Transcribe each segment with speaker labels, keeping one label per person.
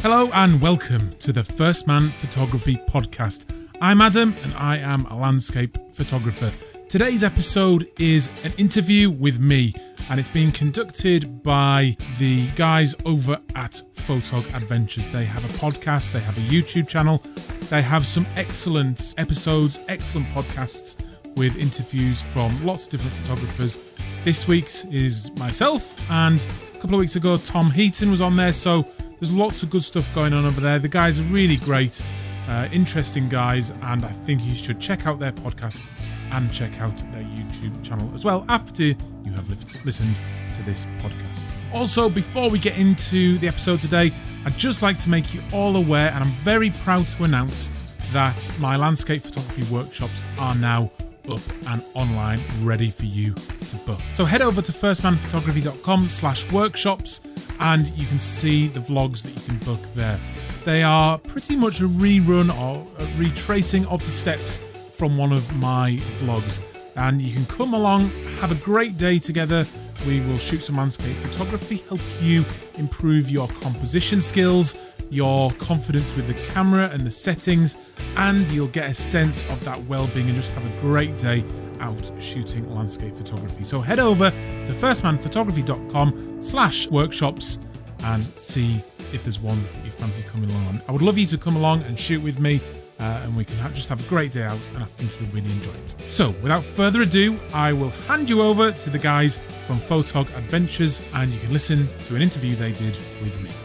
Speaker 1: Hello and welcome to the First Man Photography Podcast. I'm Adam and I am a landscape photographer. Today's episode is an interview with me and it's being conducted by the guys over at Photog Adventures. They have a podcast, they have a YouTube channel, they have some excellent episodes, excellent podcasts with interviews from lots of different photographers. This week's is myself, and a couple of weeks ago Tom Heaton was on there, so there's lots of good stuff going on over there. The guys are really great, interesting guys, and I think you should check out their podcast and check out their YouTube channel as well after you have listened to this podcast. Also, before we get into the episode today, I'd just like to make you all aware, and I'm very proud to announce that my landscape photography workshops are now up and online, ready for you to book. So head over to firstmanphotography.com/workshops and you can see the vlogs that you can book there. They are pretty much a rerun or a retracing of the steps from one of my vlogs. And you can come along, have a great day together. We will shoot some landscape photography, help you improve your composition skills, your confidence with the camera and the settings, and you'll get a sense of that well-being and just have a great day out shooting landscape photography. So head over to firstmanphotography.com/workshops and see if there's one that you fancy coming along on. I would love you to come along and shoot with me, and we can just have a great day out, and I think you'll really enjoy it. So without further ado, I will hand you over to the guys from Photog Adventures, and you can listen to an interview they did with me.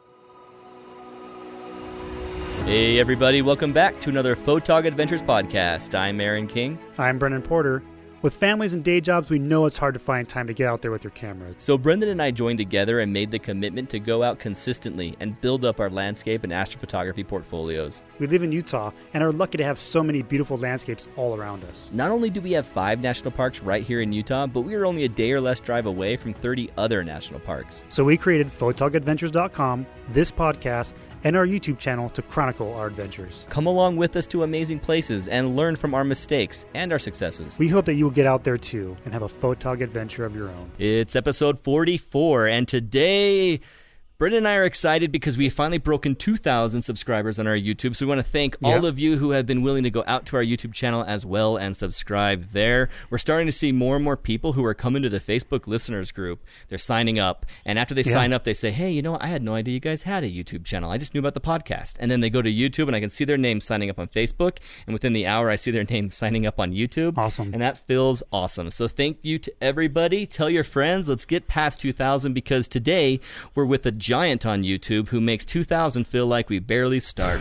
Speaker 2: Hey everybody, welcome back to another Photog Adventures podcast. I'm Aaron King.
Speaker 3: I'm Brendan Porter. With families and day jobs, we know it's hard to find time to get out there with your camera.
Speaker 2: So Brendan and I joined together and made the commitment to go out consistently and build up our landscape and astrophotography portfolios.
Speaker 3: We live in Utah and are lucky to have so many beautiful landscapes all around us.
Speaker 2: Not only do we have 5 national parks right here in Utah, but we are only a day or less drive away from 30 other national parks.
Speaker 3: So we created photogadventures.com, this podcast, and our YouTube channel to chronicle our adventures.
Speaker 2: Come along with us to amazing places and learn from our mistakes and our successes.
Speaker 3: We hope that you will get out there too and have a photog adventure of your own.
Speaker 2: It's episode 44, and today Brendan and I are excited because we finally broken 2,000 subscribers on our YouTube. So we want to thank all of you who have been willing to go out to our YouTube channel as well and subscribe there. We're starting to see more and more people who are coming to the Facebook listeners group. They're signing up. And after they sign up, they say, hey, you know, I had no idea you guys had a YouTube channel. I just knew about the podcast. And then they go to YouTube and I can see their name signing up on Facebook. And within the hour, I see their name signing up on YouTube.
Speaker 3: Awesome.
Speaker 2: And that feels awesome. So thank you to everybody. Tell your friends. Let's get past 2,000 because today we're with a giant on YouTube who makes 2,000 feel like we barely started.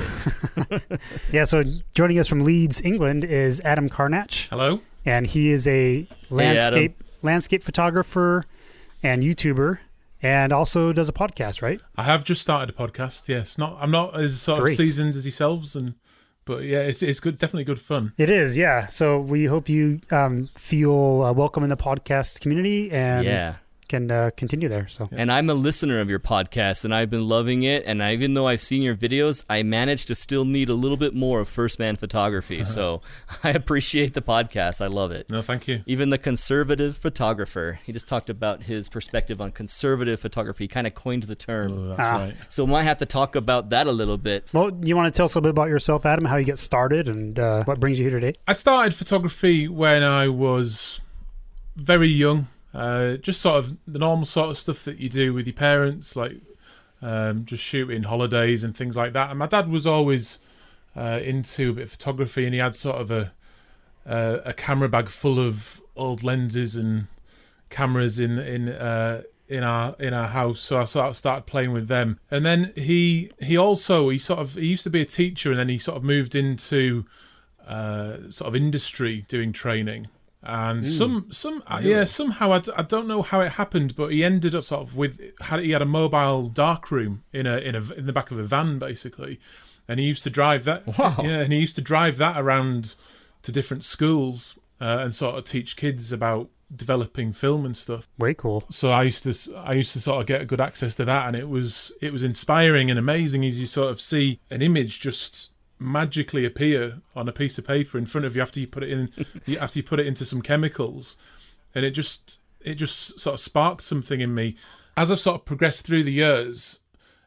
Speaker 3: So joining us from Leeds, England is Adam Carnach.
Speaker 1: Hello.
Speaker 3: And he is a landscape photographer and YouTuber and also does a podcast, right?
Speaker 1: I have just started a podcast, yes. I'm not as sort of seasoned as yourselves, but yeah, it's good, definitely good fun.
Speaker 3: It is, yeah. So we hope you feel welcome in the podcast community and can continue there. So,
Speaker 2: and I'm a listener of your podcast, and I've been loving it. And even though I've seen your videos, I managed to still need a little bit more of First Man Photography. So I appreciate the podcast. I love it.
Speaker 1: No, thank you.
Speaker 2: Even the conservative photographer. He just talked about his perspective on conservative photography. He kind of coined the term.
Speaker 1: Oh, that's right.
Speaker 2: So we might have to talk about that a little bit.
Speaker 3: Well, you want to tell us a little bit about yourself, Adam, how you get started and what brings you here today?
Speaker 1: I started photography when I was very young. Just sort of the normal sort of stuff that you do with your parents, like just shooting holidays and things like that. And my dad was always into a bit of photography, and he had sort of a camera bag full of old lenses and cameras in our house. So I sort of started playing with them. And then he used to be a teacher, and then he sort of moved into sort of industry doing training. And somehow I don't know how it happened, but he ended up sort of he had a mobile darkroom in the back of a van basically, and he used to drive that.
Speaker 2: Wow.
Speaker 1: Yeah, and he used to drive that around to different schools and sort of teach kids about developing film and stuff.
Speaker 3: Way cool.
Speaker 1: So I used to sort of get good access to that, and it was inspiring and amazing as you sort of see an image just magically appear on a piece of paper in front of you after you put it into some chemicals, and it just sort of sparked something in me. As I've sort of progressed through the years,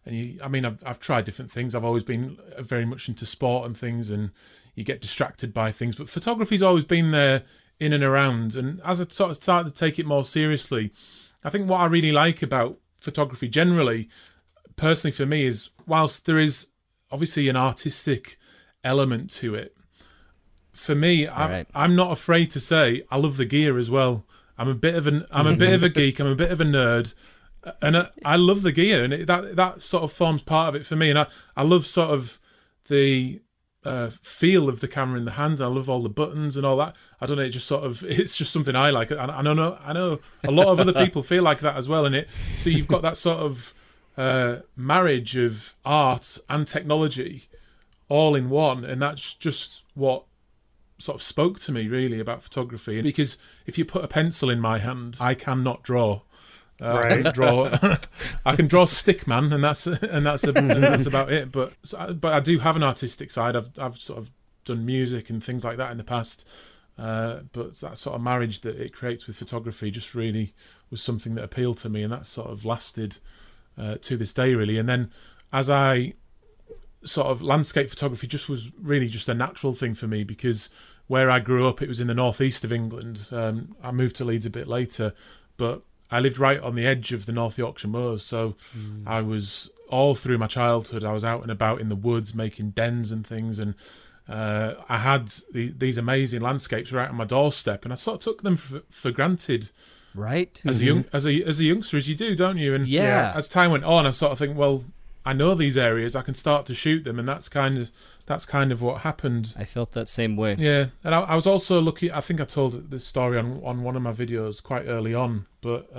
Speaker 1: And I've tried different things. I've always been very much into sport and things, and you get distracted by things. But photography's always been there in and around. And as I sort of started to take it more seriously, I think what I really like about photography generally, personally for me, is whilst there is obviously an artistic element to it, for me, I'm not afraid to say I love the gear as well. I'm a bit of a geek. I'm a bit of a nerd. And I love the gear, and that sort of forms part of it for me. And I love sort of the feel of the camera in the hand. I love all the buttons and all that. I don't know. It's just something I like. I know a lot of other people feel like that as well. So you've got that sort of marriage of art and technology all in one, and that's just what sort of spoke to me really about photography. Because if you put a pencil in my hand, I cannot draw.
Speaker 3: Right.
Speaker 1: I can draw Stickman, and that's about it. But I do have an artistic side. I've sort of done music and things like that in the past. But that sort of marriage that it creates with photography just really was something that appealed to me, and that sort of lasted to this day, really. And then as I sort of landscape photography was really just a natural thing for me, because where I grew up, it was in the northeast of England. I moved to Leeds a bit later, but I lived right on the edge of the North Yorkshire moors, so I was all through my childhood. I was out and about in the woods making dens and things, and I had these amazing landscapes right on my doorstep, and I sort of took them for granted.
Speaker 2: Right.
Speaker 1: As a youngster, as you do, don't you? And
Speaker 2: yeah.
Speaker 1: As time went on, I sort of think, well, I know these areas, I can start to shoot them, and that's kind of what happened.
Speaker 2: I felt that same way.
Speaker 1: Yeah, and I was also lucky. I think I told this story on one of my videos quite early on, but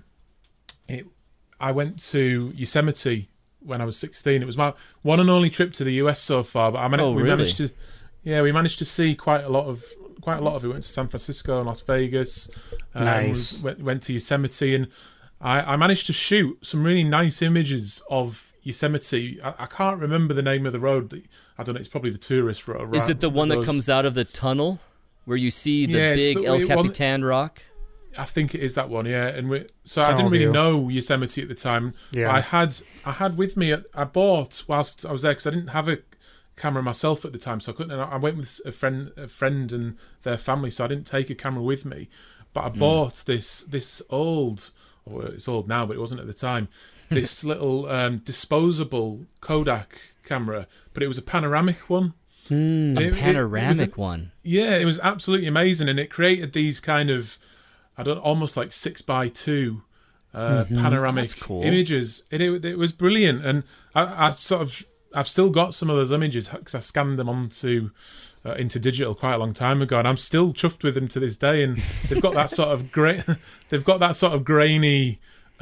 Speaker 1: I went to Yosemite when I was 16. It was my one and only trip to the US so far, but we managed to see quite a lot of it. We went to San Francisco and Las Vegas.
Speaker 3: Nice.
Speaker 1: Went to Yosemite, and I managed to shoot some really nice images of Yosemite. I can't remember the name of the road. I don't know. It's probably the tourist road. Right?
Speaker 2: Is it the one that comes out of the tunnel where you see the big El Capitan rock?
Speaker 1: I think it is that one. Yeah, and I didn't really know Yosemite at the time.
Speaker 3: Yeah,
Speaker 1: I had with me. I bought whilst I was there, because I didn't have a camera myself at the time, so I couldn't. I went with a friend and their family, so I didn't take a camera with me. But I bought this old. Well, it's old now, but it wasn't at the time. This little disposable Kodak camera, but it was a panoramic one.
Speaker 2: A panoramic one.
Speaker 1: Yeah, it was absolutely amazing, and it created these kind of, almost like 6x2 panoramic images. It was brilliant, and I've still got some of those images because I scanned them into digital quite a long time ago, and I'm still chuffed with them to this day. And they've got that sort of grainy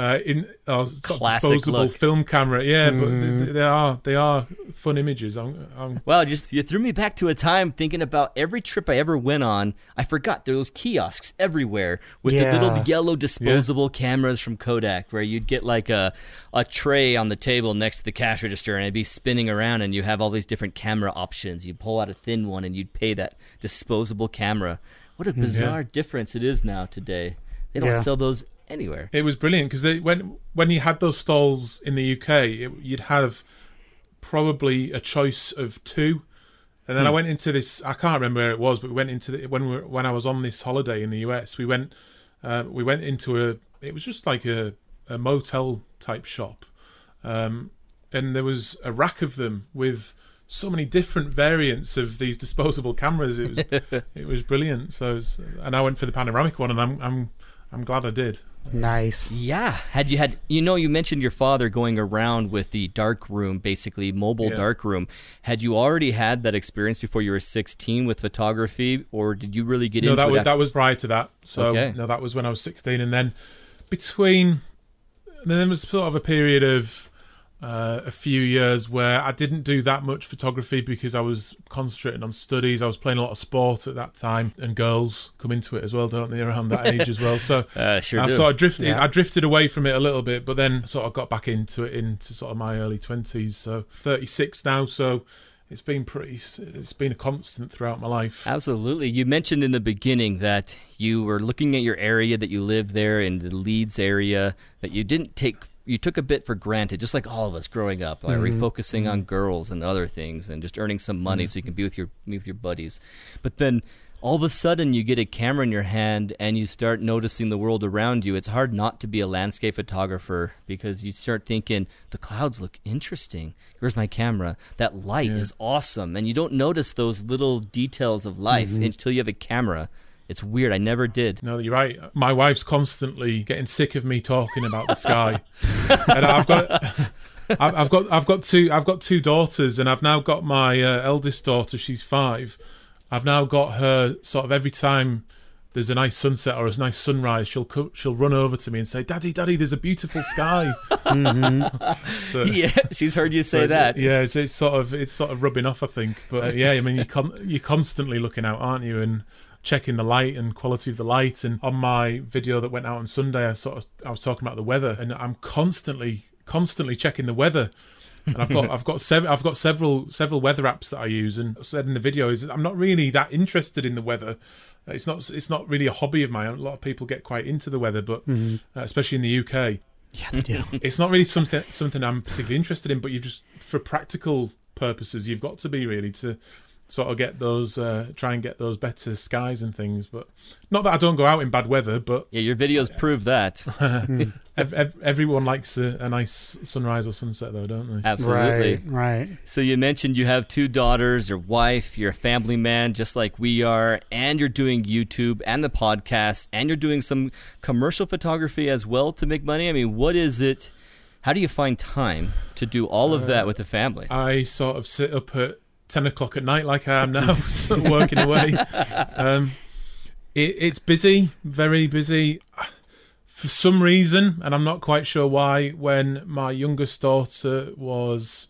Speaker 2: classic
Speaker 1: disposable
Speaker 2: look.
Speaker 1: film camera, but they are fun images.
Speaker 2: Well, you threw me back to a time thinking about every trip I ever went on. I forgot there was kiosks everywhere with the little yellow disposable cameras from Kodak, where you'd get like a tray on the table next to the cash register, and it'd be spinning around, and you have all these different camera options. You pull out a thin one, and you'd pay that disposable camera. What a bizarre difference it is now today. They don't sell those anywhere.
Speaker 1: It was brilliant because when you had those stalls in the UK, you'd have probably a choice of two, and then I went into this. I can't remember where it was, but we went into when I was on this holiday in the US. We went into it was just like a motel type shop, and there was a rack of them with so many different variants of these disposable cameras. It was brilliant. And I went for the panoramic one, and I'm glad I did.
Speaker 3: Nice.
Speaker 2: Yeah. You mentioned your father going around with the dark room, basically mobile dark room. Had you already had that experience before you were 16 with photography, or did you really get into it? No,
Speaker 1: that was prior to that. So no, that was when I was 16, and then there was sort of a period of a few years where I didn't do that much photography because I was concentrating on studies. I was playing a lot of sport at that time, and girls come into it as well, don't they, around that age as well? So
Speaker 2: sure
Speaker 1: I
Speaker 2: do.
Speaker 1: sort of drifted. Yeah. I drifted away from it a little bit, but then sort of got back into it into sort of my early 20s. So 36 now. So it's been a constant throughout my life.
Speaker 2: Absolutely. You mentioned in the beginning that you were looking at your area, that you live there in the Leeds area, that you didn't take you took a bit for granted, just like all of us growing up, like refocusing on girls and other things, and just earning some money so you can be with your buddies. But then all of a sudden you get a camera in your hand and you start noticing the world around you. It's hard not to be a landscape photographer because you start thinking, the clouds look interesting. Here's my camera. That light is awesome. And you don't notice those little details of life until you have a camera. It's weird. I never did.
Speaker 1: No, you're right. My wife's constantly getting sick of me talking about the sky. And I've got two daughters, and I've now got my eldest daughter. She's 5. I've now got her sort of every time there's a nice sunset or a nice sunrise, she'll run over to me and say, "Daddy, there's a beautiful sky." So,
Speaker 2: yeah, she's heard you say that.
Speaker 1: Yeah, it's sort of rubbing off, I think. But yeah, I mean, you're constantly looking out, aren't you? And checking the light and quality of the light. And on my video that went out on Sunday, I was talking about the weather, and I'm constantly checking the weather. And I've got several weather apps that I use. And I said in the video is I'm not really that interested in the weather. It's not really a hobby of mine. A lot of people get quite into the weather, but especially in the UK.
Speaker 3: Yeah, they do.
Speaker 1: It's not really something I'm particularly interested in. But you just, for practical purposes, you've got to be really to sort of get those, try and get those better skies and things. But not that I don't go out in bad weather, but
Speaker 2: yeah, your videos prove that.
Speaker 1: Everyone likes a nice sunrise or sunset, though, don't they?
Speaker 2: Absolutely.
Speaker 3: Right.
Speaker 2: So you mentioned you have 2 daughters, your wife, you're a family man, just like we are, and you're doing YouTube and the podcast, and you're doing some commercial photography as well to make money. I mean, what is it? How do you find time to do all of that with the family?
Speaker 1: I sort of sit up at 10 o'clock at night like I am now, sort of working away. It's busy, very busy. For some reason, and I'm not quite sure why, when my youngest daughter was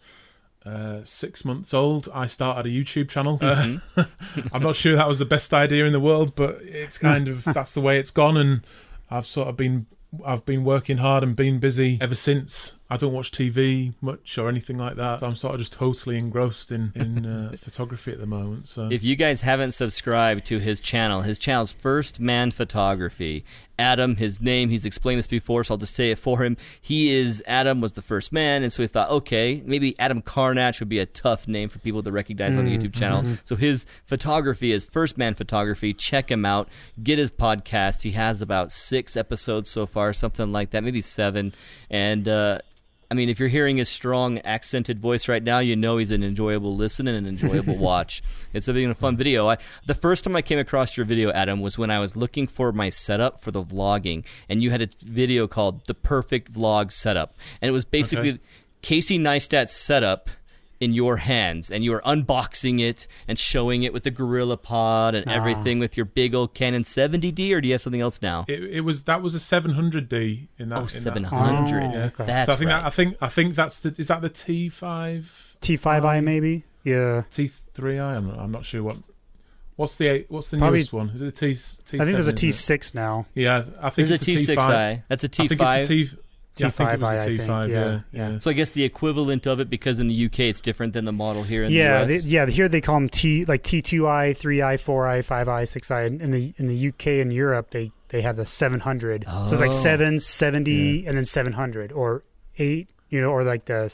Speaker 1: 6 months old, I started a YouTube channel. I'm not sure that was the best idea in the world, but it's kind of, that's the way it's gone, and I've been working hard and been busy ever since. I don't watch TV much or anything like that. So I'm sort of just totally engrossed in photography at the moment. So
Speaker 2: if you guys haven't subscribed to his channel's First Man Photography. Adam, his name, he's explained this before, so I'll just say it for him. Adam was the first man, and so we thought, okay, maybe Adam Carnach would be a tough name for people to recognize on the YouTube channel. So his photography is First Man Photography. Check him out. Get his podcast. He has about 6 episodes so far, something like that, maybe 7. And I mean, if you're hearing his strong accented voice right now, you know he's an enjoyable listen and an enjoyable watch. It's been a fun video. The first time I came across your video, Adam, was when I was looking for my setup for the vlogging, and you had a video called The Perfect Vlog Setup. And it was basically Casey Neistat's setup in your hands, and you were unboxing it and showing it with the GorillaPod and everything with your big old Canon 70D, or do you have something else now?
Speaker 1: That was a 700D in that.
Speaker 2: 700.
Speaker 1: Yeah.
Speaker 2: Okay. That's
Speaker 1: so I think that's is that the T5?
Speaker 3: T5i maybe? Yeah.
Speaker 1: T3i. I'm not sure what's the
Speaker 3: Probably,
Speaker 1: newest one? Is it the T7?
Speaker 3: I think there's a T6 now.
Speaker 1: Yeah, I think
Speaker 2: there's
Speaker 1: it's
Speaker 2: a T6i. That's a T5.
Speaker 1: I think it's a
Speaker 3: T5i, I think. Yeah.
Speaker 2: So I guess the equivalent of it, because in the UK it's different than the model here in the US.
Speaker 3: Here they call them T2i, 3i, 4i, 5i, 6i. In the UK and Europe they have the 700. So it's like 7, 70, and then 700, or 8. Or like the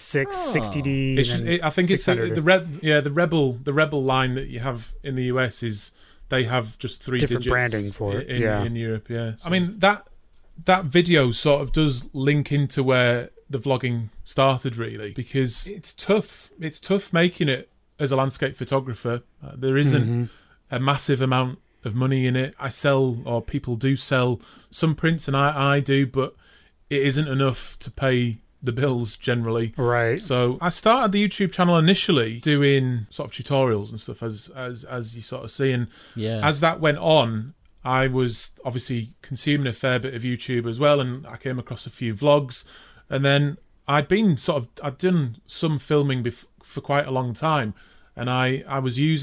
Speaker 3: 60D.
Speaker 1: I think it's the Rebel line that you have in the US is they have just 3
Speaker 3: different
Speaker 1: digits
Speaker 3: branding for it
Speaker 1: in Europe. Yeah, so. I mean that video sort of does link into where the vlogging started, really, because it's tough. It's tough making it as a landscape photographer. There isn't a massive amount of money in it. I sell, or people do sell, some prints, and I do, but it isn't enough to pay the bills generally.
Speaker 3: Right.
Speaker 1: So I started the YouTube channel initially doing sort of tutorials and stuff, as you sort of see, and as that went on, I was obviously consuming a fair bit of YouTube as well, and I came across a few vlogs, and then I'd done some filming for quite a long time, and I've used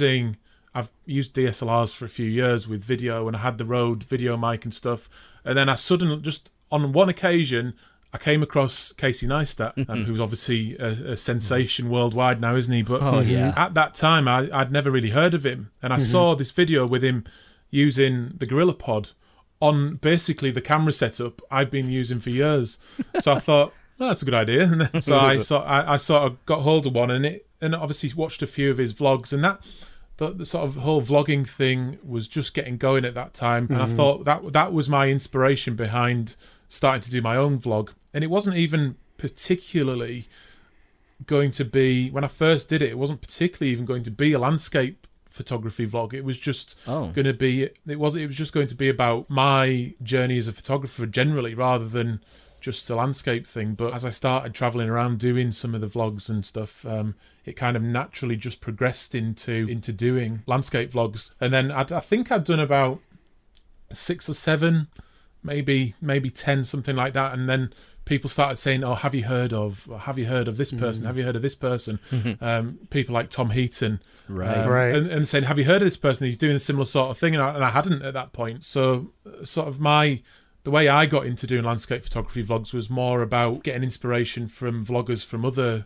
Speaker 1: DSLRs for a few years with video, and I had the Rode video mic and stuff, and then I suddenly, just on one occasion, I came across Casey Neistat, who's obviously a sensation worldwide now, isn't he? But at that time, I'd never really heard of him, and I saw this video with him using the GorillaPod on basically the camera setup I've been using for years. So I thought, well, that's a good idea. And then, so I sort of got hold of one, and obviously watched a few of his vlogs, and that the sort of whole vlogging thing was just getting going at that time, and I thought that was my inspiration behind starting to do my own vlog. And it wasn't even particularly going to be, when I first did it, it wasn't particularly even going to be a landscape photography vlog. It was just going to be, it was just going to be about my journey as a photographer generally, rather than just a landscape thing. But as I started traveling around doing some of the vlogs and stuff, it kind of naturally just progressed into doing landscape vlogs. And then I think I'd done about 6 or 7, maybe 10, something like that. And then people started saying, "Oh, have you heard of this person? Have you heard of this person?" People like Tom Heaton,
Speaker 3: Right.
Speaker 1: And saying, "Have you heard of this person? He's doing a similar sort of thing." And I hadn't at that point. So sort of the way I got into doing landscape photography vlogs was more about getting inspiration from vloggers from other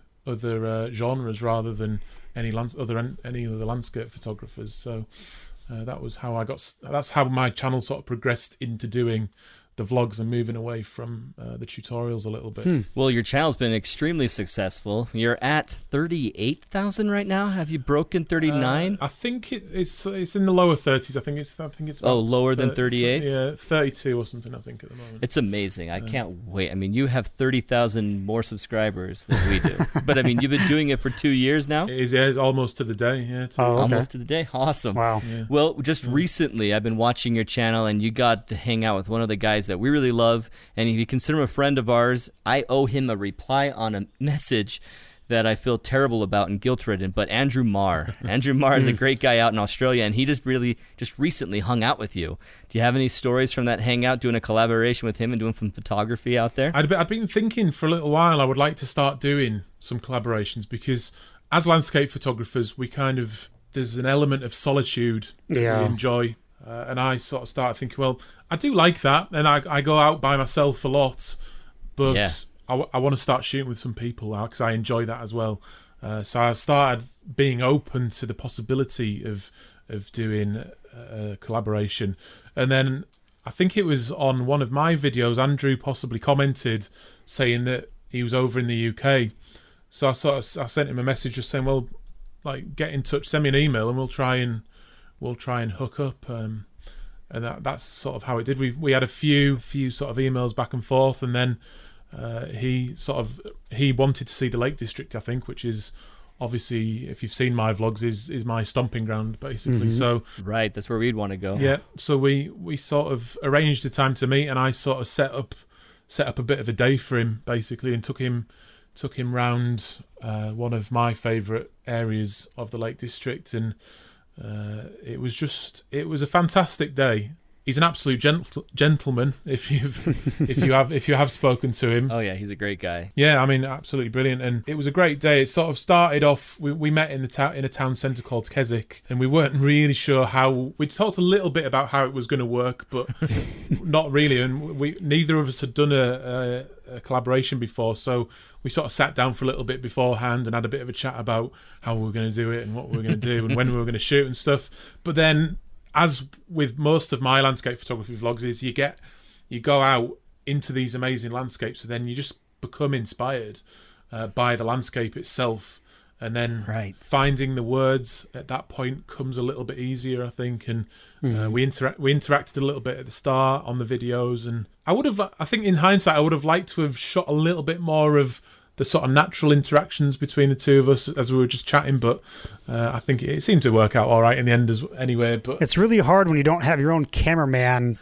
Speaker 1: genres rather than any other landscape photographers. So that's how my channel sort of progressed into doing the vlogs and moving away from the tutorials a little bit.
Speaker 2: Well, your channel's been extremely successful. You're at 38,000 right now. Have you broken 39?
Speaker 1: I think it's in the lower 30s. I think it's about
Speaker 2: lower than 38?
Speaker 1: Yeah, 32 or something, I think, at the moment.
Speaker 2: It's amazing. I can't wait. I mean, you have 30,000 more subscribers than we do. But I mean, you've been doing it for 2 years now?
Speaker 1: It is, yeah, it's almost to the day. Yeah,
Speaker 2: almost to the day. Awesome.
Speaker 3: Wow.
Speaker 1: Yeah.
Speaker 2: Well, just recently, I've been watching your channel, and you got to hang out with one of the guys that we really love, and if you consider him a friend of ours, I owe him a reply on a message that I feel terrible about and guilt-ridden, but Andrew Marr. Andrew Marr is a great guy out in Australia, and he just recently hung out with you. Do you have any stories from that hangout, doing a collaboration with him and doing some photography out there?
Speaker 1: I'd been thinking for a little while I would like to start doing some collaborations, because as landscape photographers, there's an element of solitude that we enjoy. And I sort of started thinking, well, I do like that, and I go out by myself a lot, but I want to start shooting with some people now, because I enjoy that as well. So I started being open to the possibility of doing a collaboration. And then I think it was on one of my videos, Andrew possibly commented saying that he was over in the UK. So I sent him a message just saying, well, like, get in touch, send me an email, and we'll try and hook up, and that's sort of how it did. We had a few sort of emails back and forth, and then he wanted to see the Lake District, I think, which is obviously, if you've seen my vlogs, is my stomping ground basically. So
Speaker 2: right, that's where we'd want to go.
Speaker 1: Yeah, so we sort of arranged a time to meet, and I sort of set up a bit of a day for him basically, and took him round one of my favourite areas of the Lake District, and it was a fantastic day. He's an absolute gentleman. If you have spoken to him,
Speaker 2: oh yeah, he's a great guy.
Speaker 1: Yeah, I mean, absolutely brilliant. And it was a great day. It sort of started off. We met in a town centre called Keswick, and we weren't really sure how. We talked a little bit about how it was going to work, but not really. And neither of us had done a collaboration before, so we sort of sat down for a little bit beforehand and had a bit of a chat about how we were going to do it and what we were going to do and when we were going to shoot and stuff. But then, as with most of my landscape photography vlogs, is you go out into these amazing landscapes, and then you just become inspired by the landscape itself, and then finding the words at that point comes a little bit easier, I think. And we interacted a little bit at the start on the videos, and I think in hindsight I would have liked to have shot a little bit more of the sort of natural interactions between the two of us as we were just chatting, but I think it seemed to work out all right in the end anyway. But
Speaker 3: it's really hard when you don't have your own cameraman,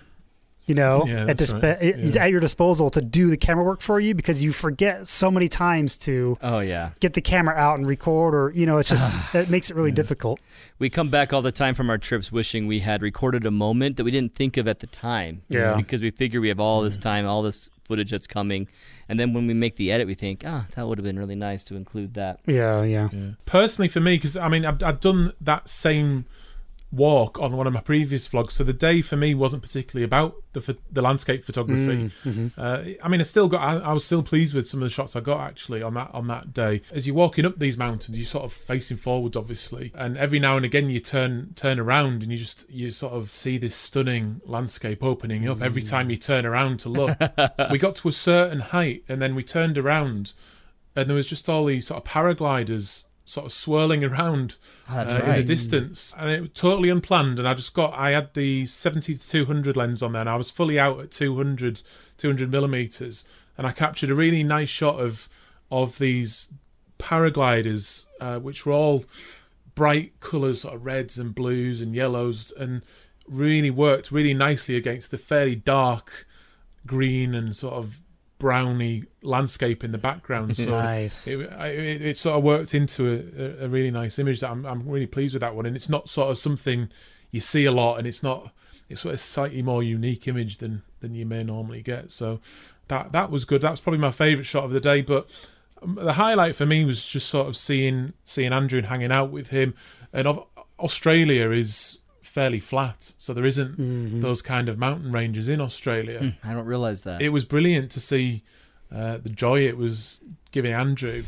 Speaker 3: at your disposal to do the camera work for you, because you forget so many times to get the camera out and record, or it's just it makes it really difficult.
Speaker 2: We come back all the time from our trips wishing we had recorded a moment that we didn't think of at the time, because we figure we have all this time, all this footage that's coming, and then when we make the edit we think, that would have been really nice to include that.
Speaker 3: Yeah.
Speaker 1: Personally for me, because I mean I've done that same walk on one of my previous vlogs. So the day for me wasn't particularly about the landscape photography. I mean, I was still pleased with some of the shots I got actually on that day. As you're walking up these mountains, you're sort of facing forwards, obviously, and every now and again you turn around and you sort of see this stunning landscape opening up every time you turn around to look. We got to a certain height and then we turned around and there was just all these sort of paragliders sort of swirling around in the distance, and it was totally unplanned. And I had the 70-200 lens on there, and I was fully out at 200 millimeters, and I captured a really nice shot of these paragliders, which were all bright colours, sort of reds and blues and yellows, and really worked really nicely against the fairly dark green and sort of browny landscape in the background. So
Speaker 3: nice.
Speaker 1: It sort of worked into a really nice image that I'm really pleased with that one. And it's not sort of something you see a lot, and it's sort of a slightly more unique image than you may normally get. So that was good. That was probably my favourite shot of the day. But the highlight for me was just sort of seeing Andrew and hanging out with him. And Australia is fairly flat, so there isn't those kind of mountain ranges in Australia.
Speaker 2: I don't realize that.
Speaker 1: It was brilliant to see the joy it was giving Andrew,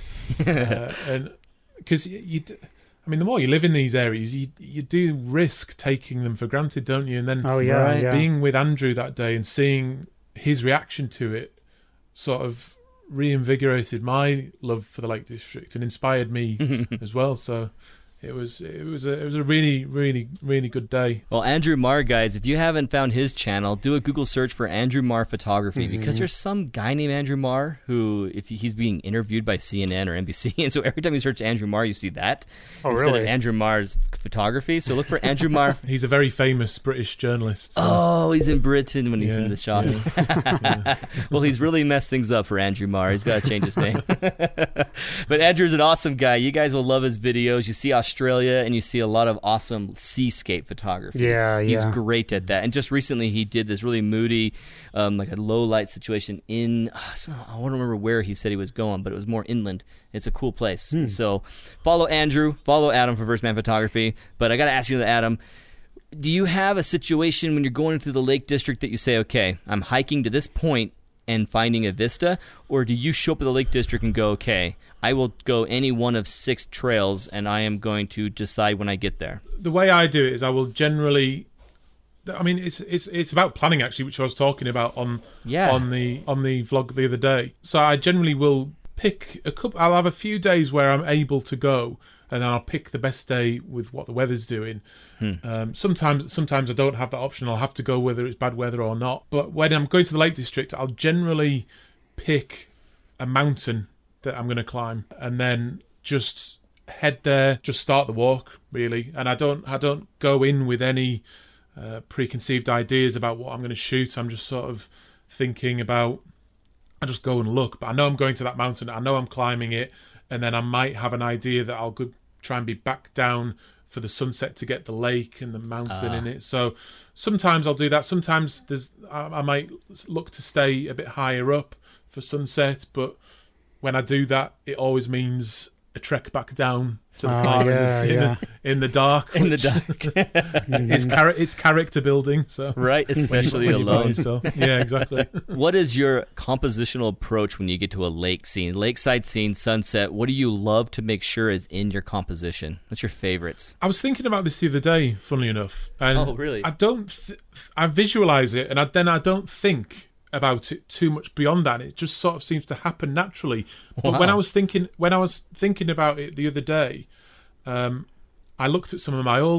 Speaker 1: and because the more you live in these areas, you do risk taking them for granted, don't you? And then being with Andrew that day and seeing his reaction to it sort of reinvigorated my love for the Lake District and inspired me as well. So It was a really, really, really good day.
Speaker 2: Well, Andrew Marr, guys, if you haven't found his channel, do a Google search for Andrew Marr Photography, because there's some guy named Andrew Marr who, if he's being interviewed by CNN or NBC, and so every time you search Andrew Marr, you see that instead of Andrew Marr's photography. So look for Andrew Marr.
Speaker 1: He's a very famous British journalist. So.
Speaker 2: Oh, he's in Britain when he's in the shot. Yeah. Well, he's really messed things up for Andrew Marr. He's got to change his name. But Andrew's an awesome guy. You guys will love his videos. You see Australia, and you see a lot of awesome seascape photography. He's great at that. And just recently, he did this really moody, like a low light situation in. I don't remember where he said he was going, but it was more inland. It's a cool place. So follow Andrew, follow Adam for First Man Photography. But I got to ask you, Adam, do you have a situation when you're going into the Lake District that you say, okay, I'm hiking to this point and finding a vista, or do you show up at the Lake District and go, okay, I will go any one of 6 trails and I am going to decide when I get there?
Speaker 1: The way I do it is I will generally, I mean, it's about planning actually, which I was talking about on the vlog the other day. So I generally will pick a couple. I'll have a few days where I'm able to go, and then I'll pick the best day with what the weather's doing. Sometimes I don't have that option. I'll have to go whether it's bad weather or not. But when I'm going to the Lake District, I'll generally pick a mountain that I'm going to climb, and then just head there, just start the walk really. And I don't go in with any preconceived ideas about what I'm going to shoot. I'm just sort of thinking about. I just go and look, but I know I'm going to that mountain. I know I'm climbing it, and then I might have an idea that I'll go try and be back down for the sunset to get the lake and the mountain in it. So sometimes I'll do that. Sometimes I might look to stay a bit higher up for sunset, but when I do that, it always means a trek back down to the car in the dark.
Speaker 2: In the dark.
Speaker 1: It's character building. So
Speaker 2: right, especially alone.
Speaker 1: Yeah, exactly.
Speaker 2: What is your compositional approach when you get to a lake scene, lakeside scene, sunset? What do you love to make sure is in your composition? What's your favorites?
Speaker 1: I was thinking about this the other day, funnily enough. And
Speaker 2: oh, really?
Speaker 1: I visualize it, and I don't think about it too much beyond that. It just sort of seems to happen naturally. But when I was thinking about it the other day, I looked at some of my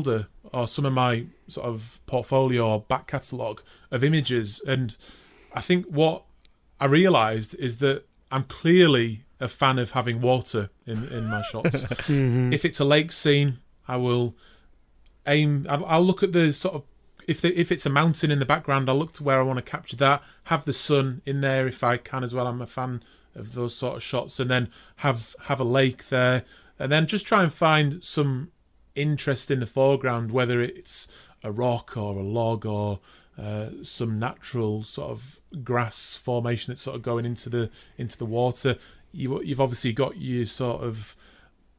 Speaker 1: sort of portfolio or back catalogue of images, and I think what I realised is that I'm clearly a fan of having water in my shots. If it's a lake scene, I will aim. I'll look at the sort of. If it's a mountain in the background, I'll look to where I want to capture that. Have the sun in there if I can as well. I'm a fan of those sort of shots, and then have a lake there, and then just try and find some interest in the foreground, whether it's a rock or a log or some natural sort of grass formation that's sort of going into the water. You've obviously got your sort of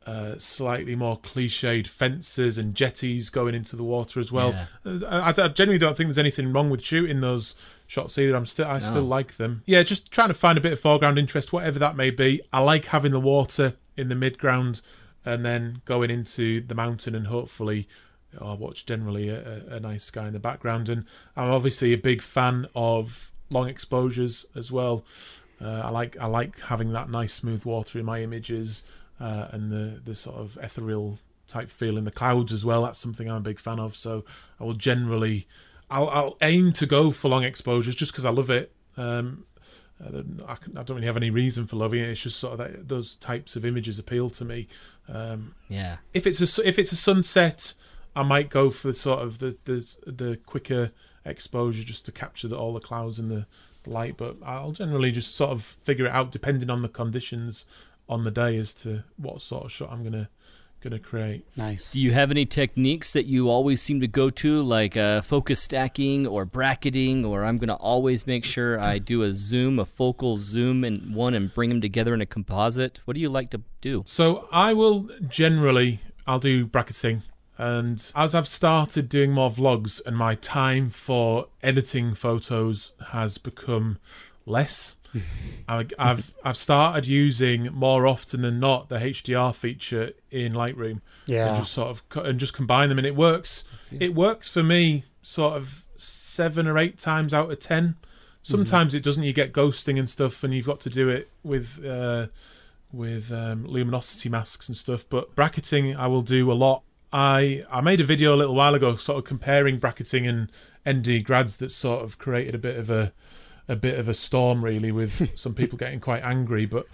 Speaker 1: slightly more cliched fences and jetties going into the water as well. I genuinely don't think there's anything wrong with shooting those shots either. I still like them. Yeah, just trying to find a bit of foreground interest, whatever that may be. I like having the water in the midground and then going into the mountain and hopefully watch generally a nice sky in the background. And I'm obviously a big fan of long exposures as well. I like having that nice smooth water in my images and the sort of ethereal type feel in the clouds as well. That's something I'm a big fan of. So I will generally, I'll aim to go for long exposures just because I love it. I don't really have any reason for loving it. It's just sort of that those types of images appeal to me. If it's a sunset, I might go for sort of the quicker exposure just to capture all the clouds and the light. But I'll generally just sort of figure it out depending on the conditions on the day as to what sort of shot I'm gonna create.
Speaker 3: Nice.
Speaker 2: Do you have any techniques that you always seem to go to, like focus stacking or bracketing, or I'm gonna always make sure I do a focal zoom in one and bring them together in a composite? What do you like to do?
Speaker 1: So I'll do bracketing, and as I've started doing more vlogs and my time for editing photos has become less, I've started using more often than not the HDR feature in Lightroom. And just combine them, and it works. It works for me sort of 7 or 8 times out of 10. Sometimes it doesn't. You get ghosting and stuff, and you've got to do it with luminosity masks and stuff. But bracketing I will do a lot. I made a video a little while ago sort of comparing bracketing and ND grads that sort of created a bit of a storm, really, with some people getting quite angry. But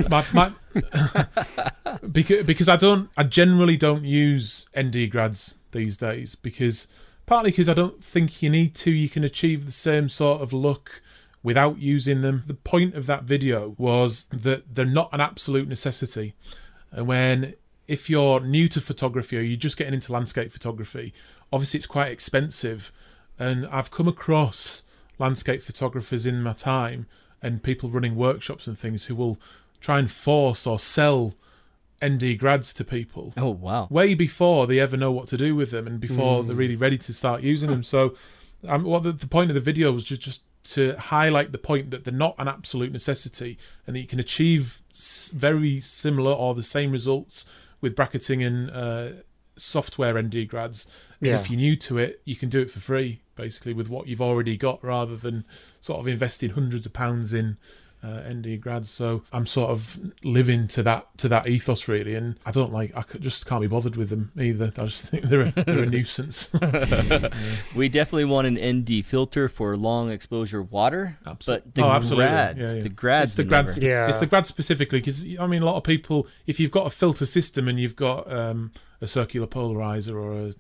Speaker 1: because I generally don't use ND grads these days, partly because I don't think you need to. You can achieve the same sort of look without using them. The point of that video was that they're not an absolute necessity, and if you're new to photography or you're just getting into landscape photography, obviously it's quite expensive. And I've come across landscape photographers in my time and people running workshops and things who will try and force or sell ND grads to people.
Speaker 2: Oh, wow.
Speaker 1: Way before they ever know what to do with them and before they're really ready to start using them. So the point of the video was just to highlight the point that they're not an absolute necessity and that you can achieve very similar or the same results with bracketing and software ND grads. Yeah. If you're new to it, you can do it for free, basically, with what you've already got, rather than sort of investing hundreds of pounds in ND grads. So I'm sort of living to that ethos, really, and I just can't be bothered with them either. I just think they're a nuisance.
Speaker 2: We definitely want an ND filter for long exposure water.
Speaker 1: Absolutely.
Speaker 2: But the grads,
Speaker 1: it's the grads specifically, because I mean, a lot of people, if you've got a filter system and you've got a circular polarizer or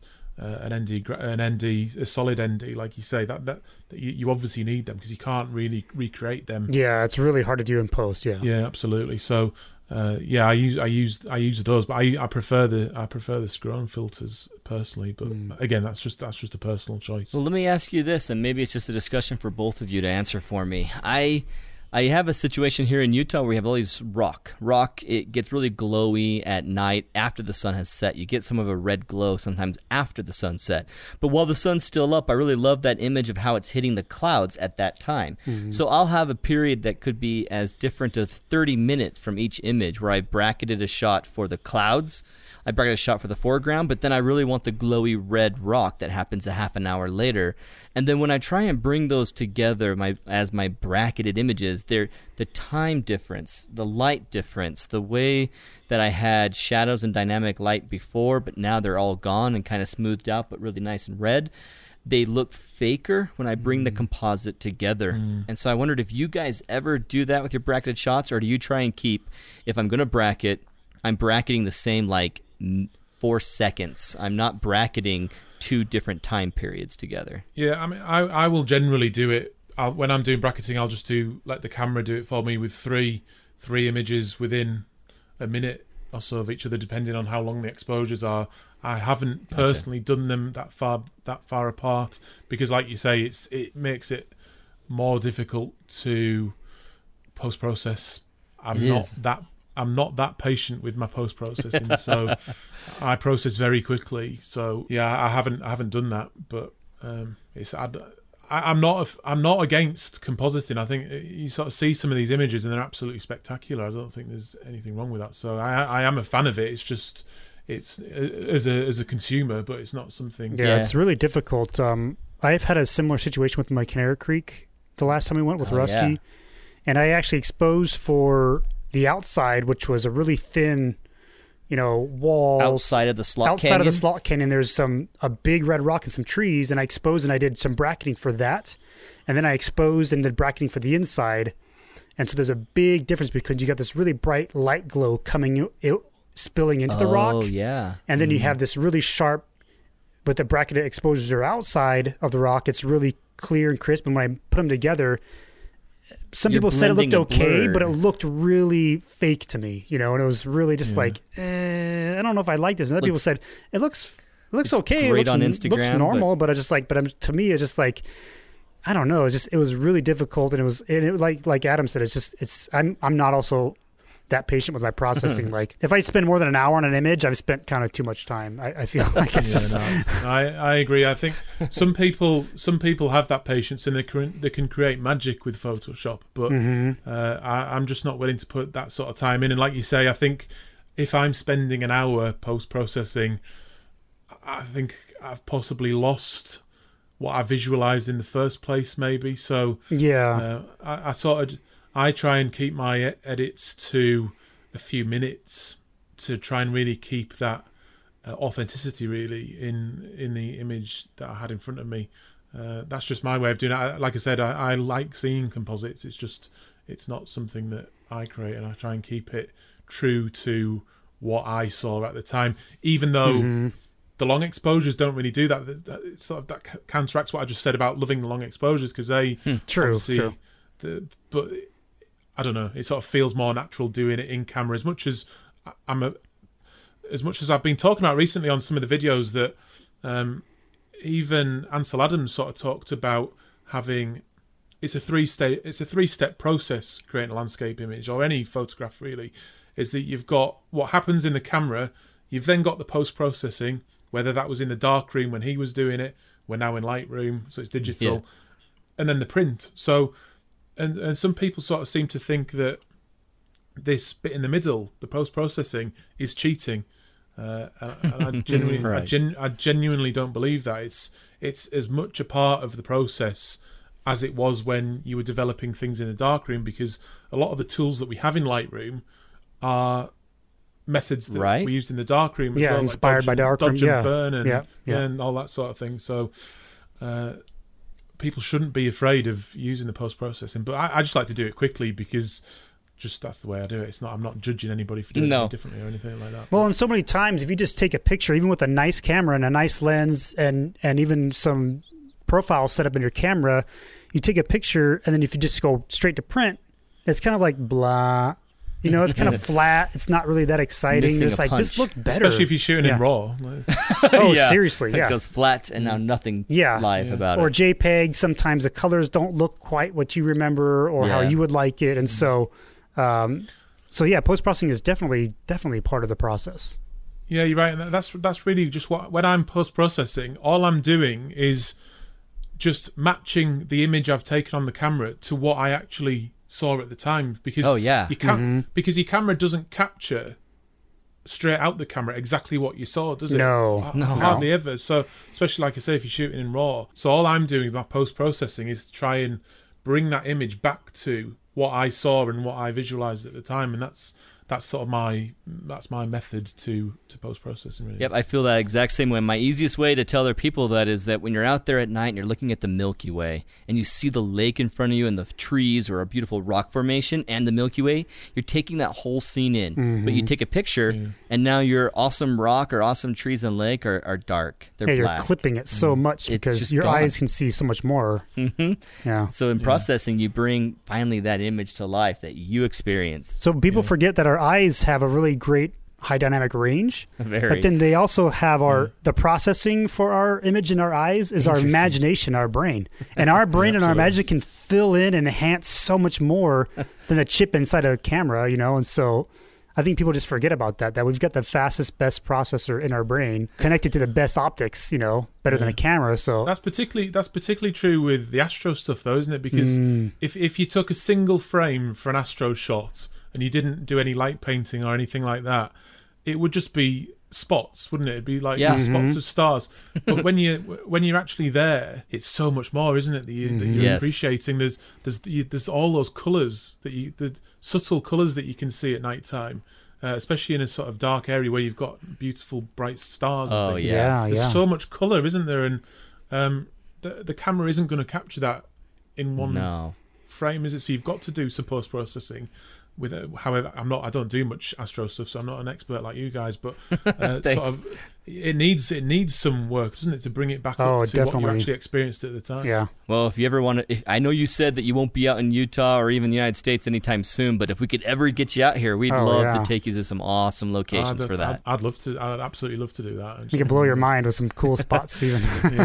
Speaker 1: a solid ND, like you say, that you obviously need them because you can't really recreate them.
Speaker 3: Yeah, it's really hard to do in post. Yeah,
Speaker 1: absolutely. So I use those, but I prefer the screw-on filters personally. But again, that's just a personal choice.
Speaker 2: Well, let me ask you this, and maybe it's just a discussion for both of you to answer for me. I have a situation here in Utah where we have all these rock. It gets really glowy at night after the sun has set. You get some of a red glow sometimes after the sun set. But while the sun's still up, I really love that image of how it's hitting the clouds at that time. Mm-hmm. So I'll have a period that could be as different as 30 minutes from each image where I bracketed a shot for the clouds, I bracketed a shot for the foreground, but then I really want the glowy red rock that happens a half an hour later. And then when I try and bring those together as my bracketed images, the time difference, the light difference, the way that I had shadows and dynamic light before, but now they're all gone and kind of smoothed out, but really nice and red. They look faker when I bring the composite together. And so I wondered if you guys ever do that with your bracketed shots, or do you try and keep, if I'm going to bracket, I'm bracketing the same 4 seconds. I'm not bracketing 2 different time periods together.
Speaker 1: Yeah, I mean, I will generally do it. When I'm doing bracketing, I'll just let the camera do it for me with three images within a minute or so of each other, depending on how long the exposures are. I haven't personally done them that far apart because, like you say, it makes it more difficult to post-process. I'm not that I'm not that patient with my post processing, so I process very quickly. So yeah, I haven't done that, but I'm not against compositing. I think you sort of see some of these images and they're absolutely spectacular. I don't think there's anything wrong with that. So I am a fan of it. It's just as a consumer, but it's not something.
Speaker 3: Yeah, it's really difficult. I've had a similar situation with my Canary Creek the last time we went with Rusty, and I actually exposed for the outside, which was a really thin, wall
Speaker 2: outside of the slot
Speaker 3: canyon. Outside of the slot canyon, there's a big red rock and some trees, and I exposed and I did some bracketing for that, and then I exposed and did bracketing for the inside, and so there's a big difference because you got this really bright light glow coming spilling into the rock.
Speaker 2: Oh yeah,
Speaker 3: and then you have this really sharp, but the bracketed exposures are outside of the rock. It's really clear and crisp, and when I put them together, some people said it looked okay, but it looked really fake to me, and it was really just I don't know if I like this. And other people said it looks okay,
Speaker 2: great on Instagram,
Speaker 3: looks normal, but to me, it's just like, I don't know. It was really difficult, and it was like Adam said, I'm not also that patient with my processing. Like if I spend more than an hour on an image, I've spent kind of too much time. I feel like it's
Speaker 1: I agree. I think some people have that patience and they can create magic with Photoshop, but I'm just not willing to put that sort of time in. And like you say, I think if I'm spending an hour post-processing, I think I've possibly lost what I visualized in the first place, maybe. So I try and keep my edits to a few minutes to try and really keep that authenticity really in the image that I had in front of me. That's just my way of doing it. Like I said, I like seeing composites. It's not something that I create, and I try and keep it true to what I saw at the time, even though the long exposures don't really do that. That counteracts what I just said about loving the long exposures, because they
Speaker 3: true.
Speaker 1: But I don't know. It sort of feels more natural doing it in camera. As much as I've been talking about recently on some of the videos that even Ansel Adams sort of talked about having. It's a three-step process creating a landscape image or any photograph really. Is that you've got what happens in the camera, you've then got the post-processing, whether that was in the darkroom when he was doing it, we're now in Lightroom, so it's digital, and then the print. So, and some people sort of seem to think that this bit in the middle, the post-processing, is cheating. And I genuinely, I genuinely don't believe that. It's as much a part of the process as it was when you were developing things in the darkroom, because a lot of the tools that we have in Lightroom are methods that we used in the darkroom.
Speaker 3: Yeah, well, inspired by darkroom.
Speaker 1: Dodge and burn and all that sort of thing. So people shouldn't be afraid of using the post-processing. But I just like to do it quickly because just that's the way I do it. I'm not judging anybody for doing it differently or anything like that.
Speaker 3: Well, and so many times if you just take a picture, even with a nice camera and a nice lens and even some profile set up in your camera, you take a picture and then if you just go straight to print, it's kind of like blah. It's kind of flat. It's not really that exciting. It's like, this looked better.
Speaker 1: Especially if you're shooting in RAW.
Speaker 3: Seriously,
Speaker 2: It goes flat and now nothing live about it.
Speaker 3: Or JPEG, sometimes the colors don't look quite what you remember or how you would like it. And so post-processing is definitely part of the process.
Speaker 1: Yeah, you're right. And that's really just when I'm post-processing, all I'm doing is just matching the image I've taken on the camera to what I actually saw at the time, because you can't because your camera doesn't capture straight out the camera exactly what you saw, does it?
Speaker 3: No,
Speaker 1: hardly ever. So especially like I say, if you're shooting in RAW, so all I'm doing with my post-processing is to try and bring that image back to what I saw and what I visualized at the time, and that's sort of my method to post-processing really.
Speaker 2: Yep, I feel that exact same way. My easiest way to tell other people that is that when you're out there at night and you're looking at the Milky Way and you see the lake in front of you and the trees or a beautiful rock formation and the Milky Way, you're taking that whole scene in. But you take a picture and now your awesome rock or awesome trees and lake are dark. They're black.
Speaker 3: You're clipping it so much because your eyes can see so much more. Yeah.
Speaker 2: So in processing, you bring finally that image to life that you experienced.
Speaker 3: So people forget that our eyes have a really great high dynamic range, but then they also have the processing for our image in our eyes is our imagination, our brain, and our brain and our imagination can fill in and enhance so much more than the chip inside a camera, and so I think people just forget about that we've got the fastest, best processor in our brain connected to the best optics, better than a camera. So
Speaker 1: that's particularly true with the Astro stuff, though, isn't it? Because if you took a single frame for an Astro shot and you didn't do any light painting or anything like that, it would just be spots, wouldn't it? It'd be like spots of stars. But when you're actually there, it's so much more, isn't it? That you're appreciating. There's all those colours the subtle colours that you can see at night time, especially in a sort of dark area where you've got beautiful bright stars.
Speaker 2: Oh,
Speaker 1: and
Speaker 2: yeah.
Speaker 1: There's so much colour, isn't there? And the camera isn't going to capture that in one frame, is it? So you've got to do some post processing. However, I don't do much Astro stuff, so I'm not an expert like you guys. But sort of, it needs some work, doesn't it, to bring it back up to what you actually experienced at the time.
Speaker 3: Yeah.
Speaker 2: Well, if you ever want to, I know you said that you won't be out in Utah or even the United States anytime soon, but if we could ever get you out here, we'd love to take you to some awesome locations for that.
Speaker 1: I'd love to. I'd absolutely love to do that.
Speaker 3: You can blow your mind with some cool spots, even.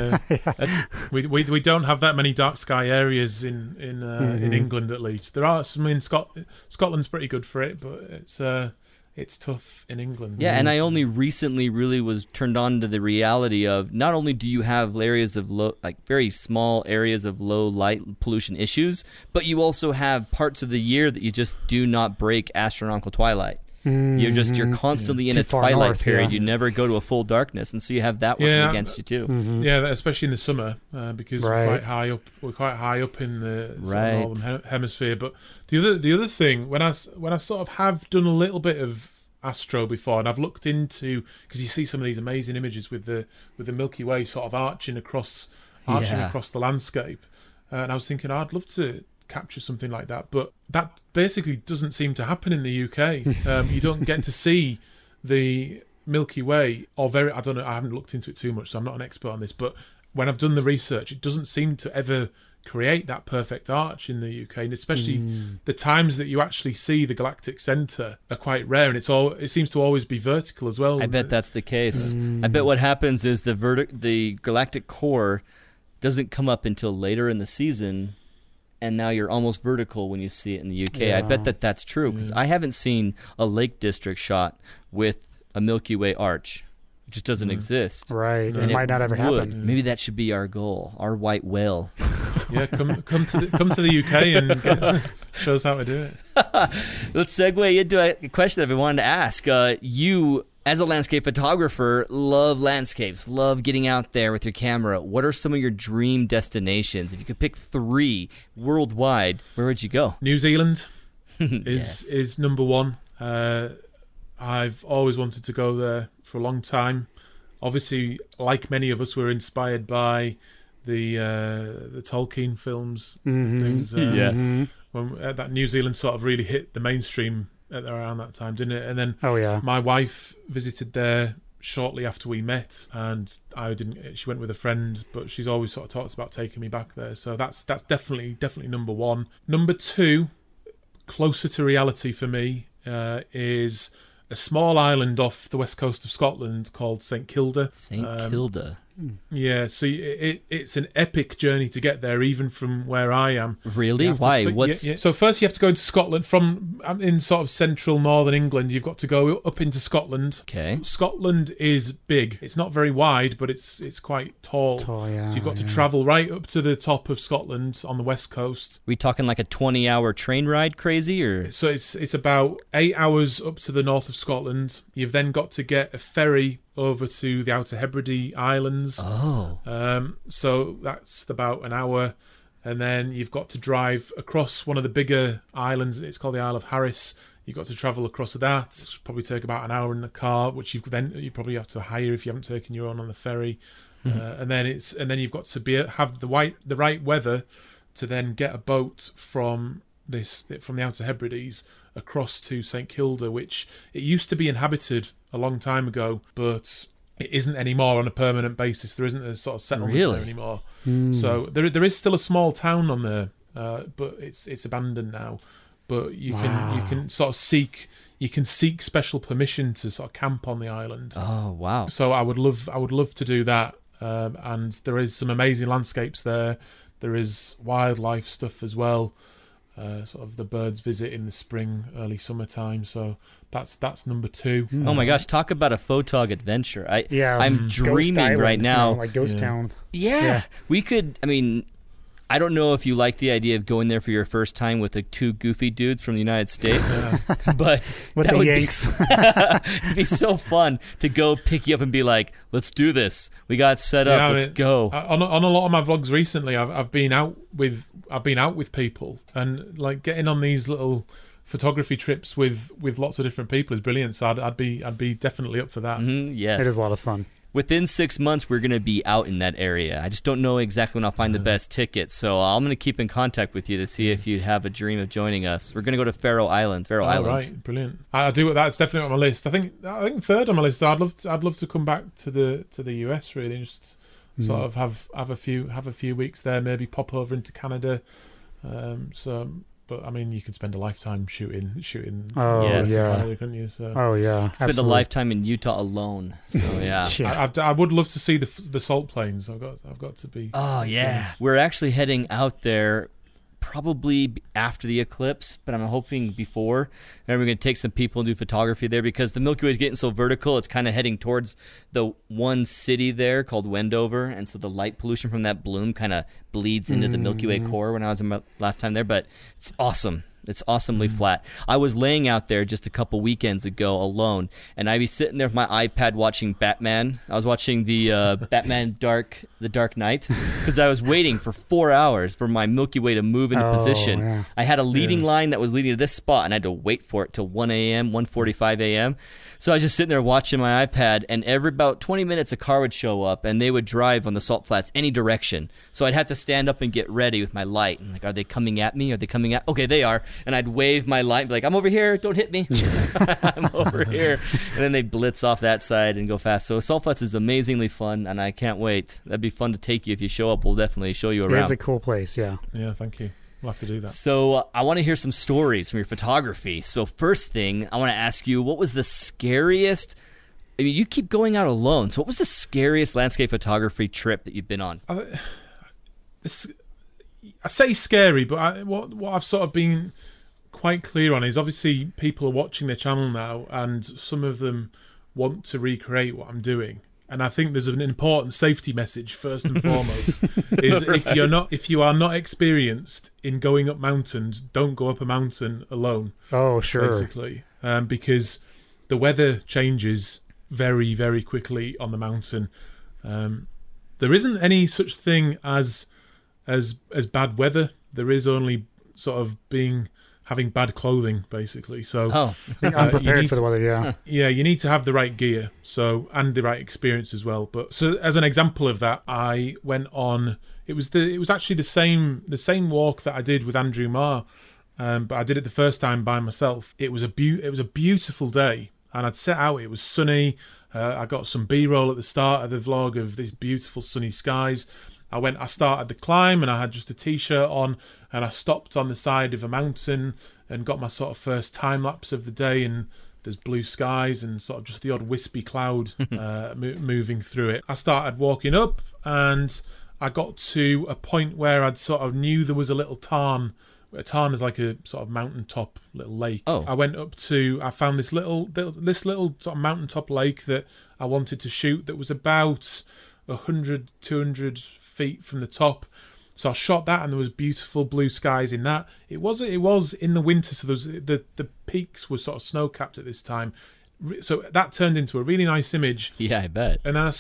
Speaker 1: We don't have that many dark sky areas in England, at least. There are some in Scotland's pretty good for it, but it's tough in England.
Speaker 2: Yeah, and I only recently really was turned on to the reality of not only do you have areas of very small areas of low light pollution issues, but you also have parts of the year that you just do not break astronomical twilight. You're constantly in a twilight period. You never go to a full darkness, and so you have that working against you too.
Speaker 1: Yeah, especially in the summer because we're quite high up in the sort of northern hemisphere. But the other thing, when I sort of have done a little bit of astro before, and I've looked into, because you see some of these amazing images with the Milky Way sort of arching across the landscape, and I was thinking I'd love to capture something like that, but that basically doesn't seem to happen in the UK. You don't get to see the Milky Way, or I don't know, I haven't looked into it too much, so I'm not an expert on this, but when I've done the research, it doesn't seem to ever create that perfect arch in the UK, and especially the times that you actually see the galactic center are quite rare, and it seems to always be vertical as well.
Speaker 2: I bet that's the case. I bet what happens is the galactic core doesn't come up until later in the season, and now you're almost vertical when you see it in the UK. I bet that's true, because I haven't seen a Lake District shot with a Milky Way arch. It just doesn't exist.
Speaker 3: Right. It might not ever happen.
Speaker 2: Maybe that should be our goal, our white whale.
Speaker 1: Yeah, come to the UK and show us how to do it.
Speaker 2: Let's segue into a question that we wanted to ask. You, as a landscape photographer, love landscapes, love getting out there with your camera. What are some of your dream destinations? If you could pick 3 worldwide, where would you go?
Speaker 1: New Zealand is number 1. I've always wanted to go there for a long time. Obviously, like many of us, we're inspired by the Tolkien films. Things. When that New Zealand sort of really hit the mainstream around that time, didn't it? And then my wife visited there shortly after we met, and she went with a friend, but she's always sort of talked about taking me back there. So that's definitely number 1. Number 2, closer to reality for me, is a small island off the west coast of Scotland called St Kilda.
Speaker 2: St Kilda.
Speaker 1: Yeah, so it's an epic journey to get there, even from where I am.
Speaker 2: Really? Why?
Speaker 1: So first you have to go into Scotland. From in sort of central northern England, you've got to go up into Scotland.
Speaker 2: Okay.
Speaker 1: Scotland is big. It's not very wide, but it's quite tall.
Speaker 3: Yeah,
Speaker 1: so you've got to travel right up to the top of Scotland on the west coast.
Speaker 2: We talking like a 20-hour train ride crazy, or?
Speaker 1: So it's about 8 hours up to the north of Scotland. You've then got to get a ferry over to the Outer Hebrides Islands. So that's about an hour, and then you've got to drive across one of the bigger islands. It's called the Isle of Harris. You've got to travel across that. It'll probably take about an hour in the car, which you probably have to hire if you haven't taken your own on the ferry. And then you've got to have the right weather to then get a boat from the Outer Hebrides across to St Kilda, which it used to be inhabited a long time ago, but it isn't anymore on a permanent basis. There isn't a sort of settlement there anymore. So there is still a small town on there, but it's abandoned now. But you can sort of seek special permission to sort of camp on the island.
Speaker 2: Oh wow!
Speaker 1: So I would love to do that. And there is some amazing landscapes there. There is wildlife stuff as well. sort of the birds visit in the spring, early summertime. So that's number 2.
Speaker 2: Oh my gosh, talk about a photog adventure. I'm
Speaker 3: Ghost
Speaker 2: dreaming
Speaker 3: Island,
Speaker 2: right now.
Speaker 3: like Ghost Town.
Speaker 2: Yeah, we could. I mean, I don't know if you like the idea of going there for your first time with the 2 goofy dudes from the United States, but
Speaker 3: with the Yanks.
Speaker 2: It'd be so fun to go pick you up and be like, "Let's do this. We got set up. Let's go."
Speaker 1: On a lot of my vlogs recently, I've been out with people, and like getting on these little photography trips with lots of different people is brilliant. So I'd be definitely up for that.
Speaker 2: Yes,
Speaker 3: it is a lot of fun.
Speaker 2: Within 6 months, we're going to be out in that area. I just don't know exactly when I'll find the best tickets, so I'm going to keep in contact with you to see if you have a dream of joining us. We're going to go to Faroe Islands.
Speaker 1: Right, brilliant. I do. That's definitely on my list. I think third on my list. I'd love to come back to the US really, and just sort of have a few weeks there. Maybe pop over into Canada. But I mean, you could spend a lifetime shooting.
Speaker 3: Oh
Speaker 2: yes.
Speaker 3: Yeah,
Speaker 1: couldn't you? So.
Speaker 3: Oh yeah,
Speaker 2: spend
Speaker 3: absolutely.
Speaker 2: a lifetime in Utah alone. So yeah,
Speaker 1: I would love to see the salt plains. I've got to be.
Speaker 2: Oh yeah, we're actually heading out there probably after the eclipse, but I'm hoping before. And we're going to take some people and do photography there because the Milky Way is getting so vertical. It's kind of heading towards the one city there called Wendover, and so the light pollution from that bloom kind of bleeds into the Milky Way core when I was last time there. But it's awesome. It's awesomely flat. I was laying out there just a couple weekends ago alone, and I'd be sitting there with my iPad watching Batman. I was watching the Batman The Dark Knight because I was waiting for 4 hours for my Milky Way to move into position.
Speaker 3: Yeah.
Speaker 2: I had a leading line that was leading to this spot, and I had to wait for it till 1 a.m., 1:45 a.m. So I was just sitting there watching my iPad, and every about 20 minutes a car would show up, and they would drive on the salt flats any direction. So I'd have to stand up and get ready with my light. And like, are they coming at me? Are they coming at? Okay, they are. And I'd wave my light, and be like, I'm over here. Don't hit me. I'm over here. And then they'd blitz off that side and go fast. So salt flats is amazingly fun, and I can't wait. That'd be fun to take you if you show up. We'll definitely show you around.
Speaker 3: It's a cool place, yeah.
Speaker 1: Yeah, thank you. We'll have to do that.
Speaker 2: So I want to hear some stories from your photography. So first thing, I want to ask you, what was the scariest... I mean, you keep going out alone. So what was the scariest landscape photography trip that you've been on?
Speaker 1: I say scary, but what I've sort of been quite clear on is obviously people are watching their channel now, and some of them want to recreate what I'm doing. And I think there's an important safety message first and foremost. Is right. if you are not experienced in going up mountains, don't go up a mountain alone.
Speaker 3: Oh, sure.
Speaker 1: Basically, because the weather changes very, very quickly on the mountain. There isn't any such thing as bad weather. There is only sort of having bad clothing, basically. So
Speaker 3: unprepared for the weather, yeah.
Speaker 1: Yeah, you need to have the right gear, and the right experience as well. But so as an example of that, I went on. It was actually the same walk that I did with Andrew Marr, but I did it the first time by myself. It was a beautiful day, and I'd set out. It was sunny. I got some B-roll at the start of the vlog of these beautiful sunny skies. I started the climb, and I had just a t-shirt on, and I stopped on the side of a mountain and got my sort of first time lapse of the day, and there's blue skies and sort of just the odd wispy cloud moving through it. I started walking up, and I got to a point where I'd sort of knew there was a little tarn. A tarn is like a sort of mountaintop little lake.
Speaker 2: Oh.
Speaker 1: I found this little sort of mountaintop lake that I wanted to shoot that was about 100, 200 feet from the top. So I shot that, and there was beautiful blue skies in that. It was in the winter, so there was the peaks were sort of snow capped at this time. So that turned into a really nice image.
Speaker 2: Yeah, I bet.
Speaker 1: And then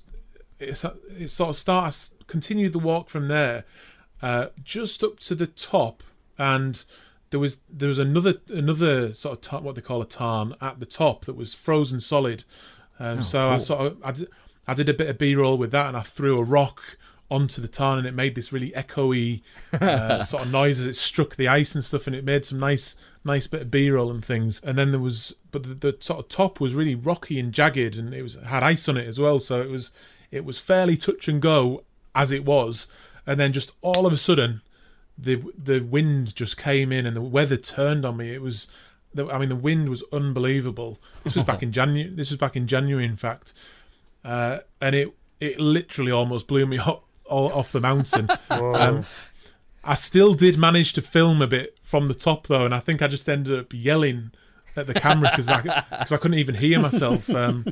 Speaker 1: I continued the walk from there, just up to the top, and there was another sort of what they call a tarn at the top that was frozen solid. So cool. I did a bit of B-roll with that, and I threw a rock onto the tarn, and it made this really echoey sort of noise as it struck the ice and stuff, and it made some nice bit of B-roll and things. And then the sort of top was really rocky and jagged, and it had ice on it as well, so it was fairly touch and go as it was. And then just all of a sudden, the wind just came in, and the weather turned on me. The wind was unbelievable. This was back in January, in fact, and it literally almost blew me off the mountain. I still did manage to film a bit from the top though, and I think I just ended up yelling at the camera because I couldn't even hear myself.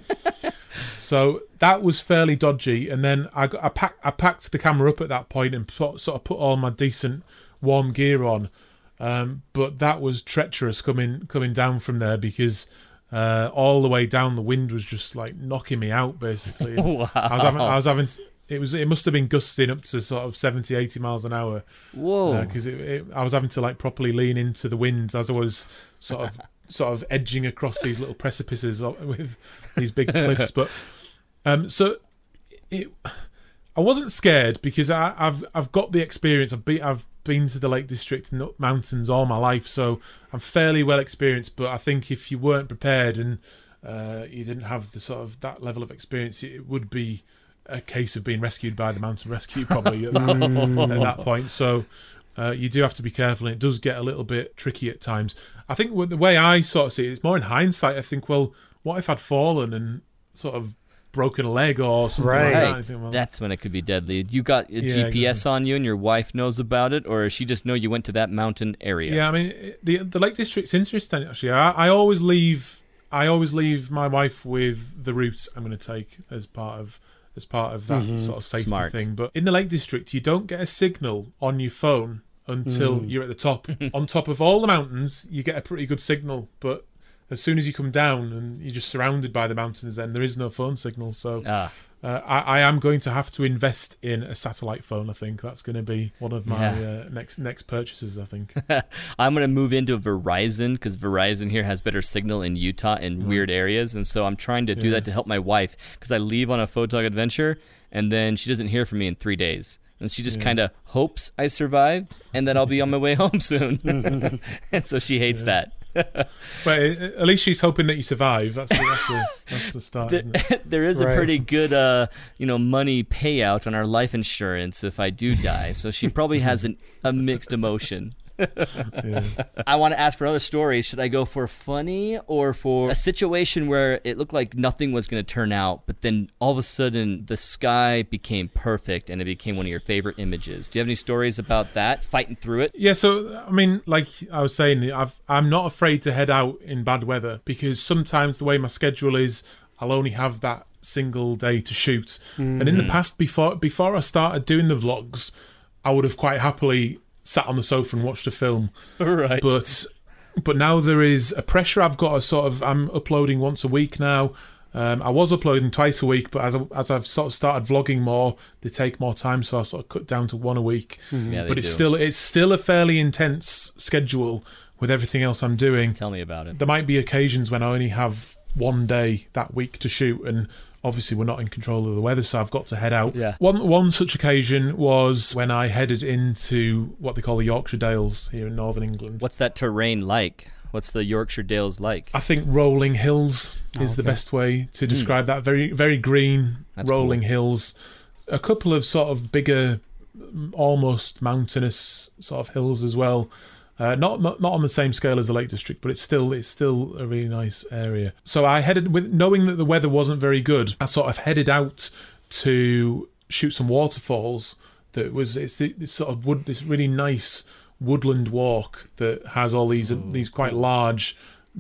Speaker 1: So that was fairly dodgy, and then I packed the camera up at that point and sort of put all my decent warm gear on. But that was treacherous coming down from there because all the way down the wind was just like knocking me out basically.
Speaker 2: Wow.
Speaker 1: I was having it must have been gusting up to sort of 70, 80 miles an hour.
Speaker 2: Whoa!
Speaker 1: Because I was having to like properly lean into the wind as I was sort of edging across these little precipices with these big cliffs. But I wasn't scared because I've got the experience. I've been to the Lake District and mountains all my life, so I'm fairly well experienced. But I think if you weren't prepared and you didn't have the sort of that level of experience, it would be a case of being rescued by the mountain rescue probably at that point. So you do have to be careful, and it does get a little bit tricky at times. I think the way I sort of see it, it's more in hindsight. I think, well, what if I'd fallen and sort of broken a leg or something like that? I think, well,
Speaker 2: that's when it could be deadly. You got a GPS on you and your wife knows about it, or does she just know you went to that mountain area?
Speaker 1: Yeah, I mean, the Lake District's interesting actually. I always leave my wife with the route I'm going to take as part of that sort of safety thing. But in the Lake District, you don't get a signal on your phone until you're at the top. On top of all the mountains, you get a pretty good signal, but as soon as you come down and you're just surrounded by the mountains, then there is no phone signal. So I am going to have to invest in a satellite phone. I think that's going to be one of my next purchases, I think.
Speaker 2: I'm going to move into Verizon because Verizon here has better signal in Utah in weird areas. And so I'm trying to do that to help my wife because I leave on a photog adventure and then she doesn't hear from me in 3 days. And she just kind of hopes I survived and that I'll be on my way home soon. And so she hates that.
Speaker 1: But at least she's hoping that you survive. That's the start. Isn't it?
Speaker 2: There is a pretty good, money payout on our life insurance if I do die. So she probably has a mixed emotion. I want to ask for other stories. Should I go for funny or for a situation where it looked like nothing was going to turn out, but then all of a sudden the sky became perfect and it became one of your favorite images? Do you have any stories about that, fighting through it?
Speaker 1: Yeah, so, I mean, like I was saying, I'm not afraid to head out in bad weather because sometimes the way my schedule is, I'll only have that single day to shoot. And in the past, before I started doing the vlogs, I would have quite happily sat on the sofa and watched a film.
Speaker 2: Right.
Speaker 1: But now there is a pressure. I've got I'm uploading once a week now. I was uploading twice a week, but as I've sort of started vlogging more, they take more time, so I sort of cut down to one a week.
Speaker 2: Yeah,
Speaker 1: but it's still a fairly intense schedule with everything else I'm doing.
Speaker 2: Tell me about it.
Speaker 1: There might be occasions when I only have one day that week to shoot, and obviously we're not in control of the weather, so I've got to head out.
Speaker 2: Yeah.
Speaker 1: One such occasion was when I headed into what they call the Yorkshire Dales here in northern England.
Speaker 2: What's that terrain like? What's the Yorkshire Dales like?
Speaker 1: I think rolling hills is the best way to describe that. Very, very green, rolling hills. A couple of sort of bigger, almost mountainous sort of hills as well. Not on the same scale as the Lake District, but it's still a really nice area. So I headed with knowing that the weather wasn't very good. I sort of headed out to shoot some waterfalls. It's this really nice woodland walk that has all these quite large,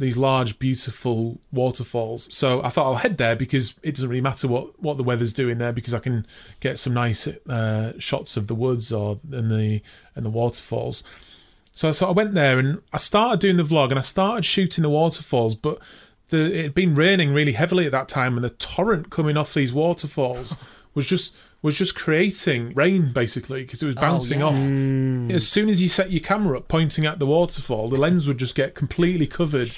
Speaker 1: beautiful waterfalls. So I thought I'll head there because it doesn't really matter what the weather's doing there because I can get some nice shots of the woods and the waterfalls. So I went there and I started doing the vlog and I started shooting the waterfalls, but it had been raining really heavily at that time, and the torrent coming off these waterfalls was just creating rain basically because it was bouncing off. As soon as you set your camera up pointing at the waterfall, the lens would just get completely covered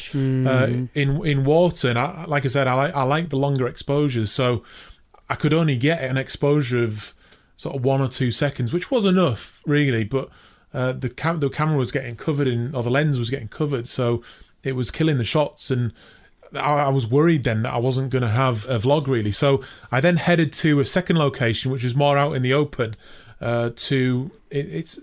Speaker 1: in water. And like I said, I like the longer exposures, so I could only get an exposure of sort of 1 or 2 seconds, which was enough really, but the camera was getting covered or the lens was getting covered, so it was killing the shots, and I was worried then that I wasn't going to have a vlog really. So I then headed to a second location, which was more out in the open. It's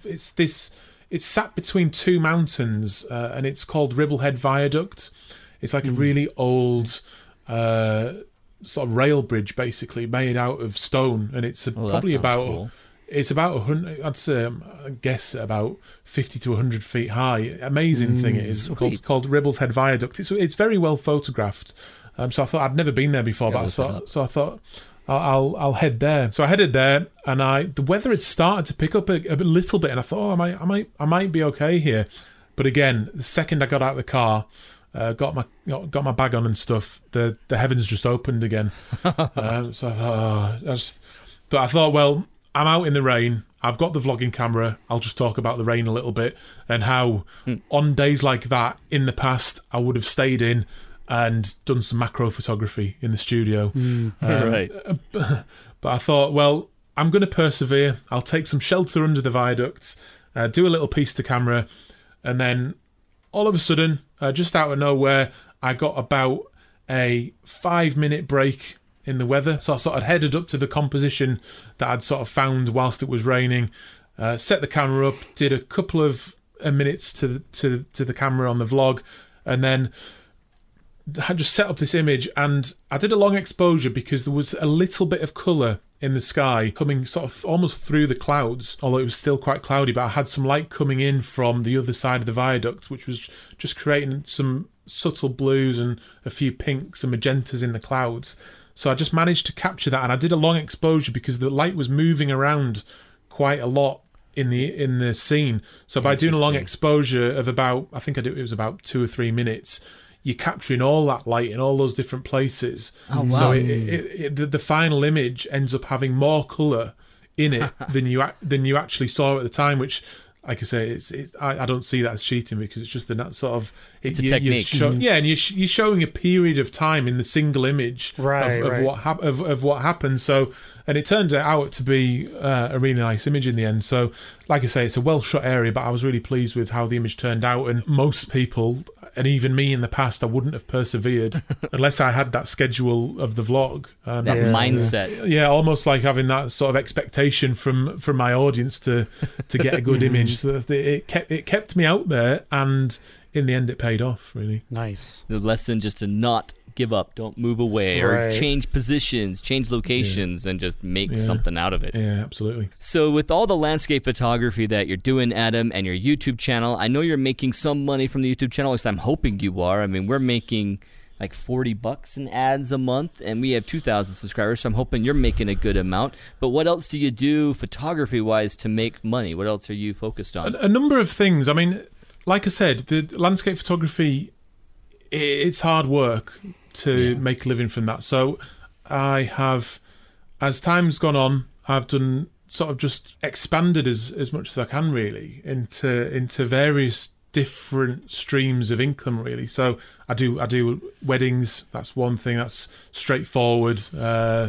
Speaker 1: sat between 2 mountains, and it's called Ribblehead Viaduct. It's like a really old sort of rail bridge, basically made out of stone, and it's probably about.
Speaker 2: Cool.
Speaker 1: It's about 100. I'd say, I guess, about 50 to 100 feet high. Amazing thing it is called Ribble's Head Viaduct. It's very well photographed. So I thought I'd never been there before, but I thought I'll head there. So I headed there, and the weather had started to pick up a little bit, and I thought, I might be okay here. But again, the second I got out of the car, got my bag on and stuff, the heavens just opened again. So I thought, well, I'm out in the rain. I've got the vlogging camera. I'll just talk about the rain a little bit and how on days like that in the past I would have stayed in and done some macro photography in the studio.
Speaker 2: Right.
Speaker 1: But I thought, well, I'm going to persevere. I'll take some shelter under the viaduct, do a little piece to camera, and then all of a sudden, just out of nowhere, I got about a 5-minute break in the weather. So I sort of headed up to the composition that I'd sort of found whilst it was raining, set the camera up, did a couple of minutes to the camera on the vlog, and then I just set up this image, and I did a long exposure because there was a little bit of colour in the sky coming sort of almost through the clouds, although it was still quite cloudy, but I had some light coming in from the other side of the viaduct, which was just creating some subtle blues and a few pinks and magentas in the clouds. So I just managed to capture that, and I did a long exposure because the light was moving around quite a lot in the scene. So by doing a long exposure of about, I think it was about 2 or 3 minutes, you're capturing all that light in all those different places.
Speaker 2: Oh, wow.
Speaker 1: So the final image ends up having more colour in it than you actually saw at the time, which, like I say, I don't see that as cheating because it's just that sort of...
Speaker 2: It's a technique.
Speaker 1: And you're showing a period of time in the single image of what happened. So, and it turned out to be a really nice image in the end. So, like I say, it's a well-shot area, but I was really pleased with how the image turned out. And most people, and even me in the past, I wouldn't have persevered unless I had that schedule of the vlog.
Speaker 2: That mindset.
Speaker 1: Yeah, almost like having that sort of expectation from my audience to get a good image. So it kept me out there, and in the end it paid off, really.
Speaker 3: Nice.
Speaker 2: The lesson just to not give up, don't move away, or change positions, change locations, and just make something out of it.
Speaker 1: Yeah, absolutely.
Speaker 2: So with all the landscape photography that you're doing, Adam, and your YouTube channel, I know you're making some money from the YouTube channel, at least I'm hoping you are. I mean, we're making like $40 in ads a month, and we have 2,000 subscribers, so I'm hoping you're making a good amount. But what else do you do photography-wise to make money? What else are you focused on?
Speaker 1: A number of things. I mean, like I said, the landscape photography, it's hard work to make a living from that. So I have, as time's gone on, I've done sort of just expanded as much as I can, really, into various different streams of income, really. So I do weddings. That's one thing that's straightforward, and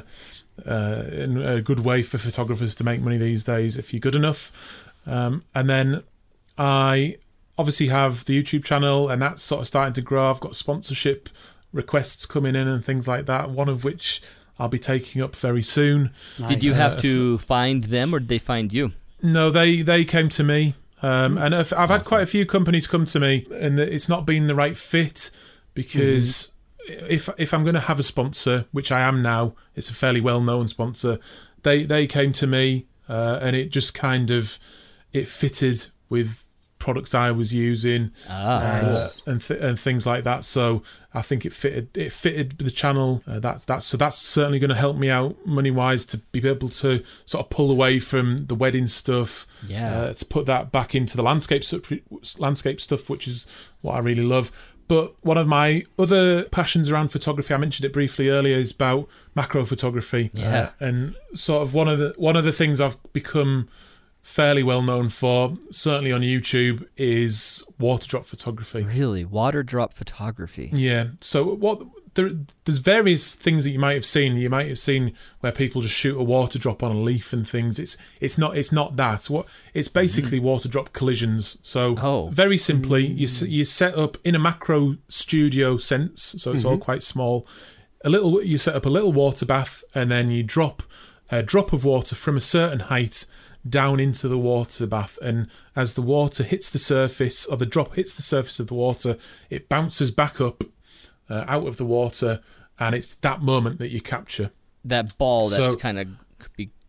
Speaker 1: a good way for photographers to make money these days if you're good enough. And then I obviously have the YouTube channel, and that's sort of starting to grow. I've got sponsorship requests coming in and things like that, one of which I'll be taking up very soon.
Speaker 3: Nice.
Speaker 2: Did you have to find them, or did they find you?
Speaker 1: No, they came to me. And I've had quite a few companies come to me, and it's not been the right fit because if I'm going to have a sponsor, which I am now, it's a fairly well-known sponsor, they came to me, and it just kind of, it fitted with products I was using and things like that. So I think it fitted the channel. That's certainly going to help me out money wise to be able to sort of pull away from the wedding stuff. To put that back into the landscape stuff, which is what I really love. But one of my other passions around photography, I mentioned it briefly earlier, is about macro photography. And sort of one of the things I've become fairly well known for, certainly on YouTube, is water drop photography.
Speaker 2: Really? Water drop photography?
Speaker 1: Yeah. So there's various things that you might have seen. You might have seen where people just shoot a water drop on a leaf and things. It's not that. It's basically water drop collisions. So very simply, you set up in a macro studio sense, so it's all quite small. You set up a little water bath, and then you drop a drop of water from a certain height down into the water bath, and as the water hits the surface, or the drop hits the surface of the water, it bounces back up out of the water, and it's that moment that you capture.
Speaker 2: That ball that's kind of could be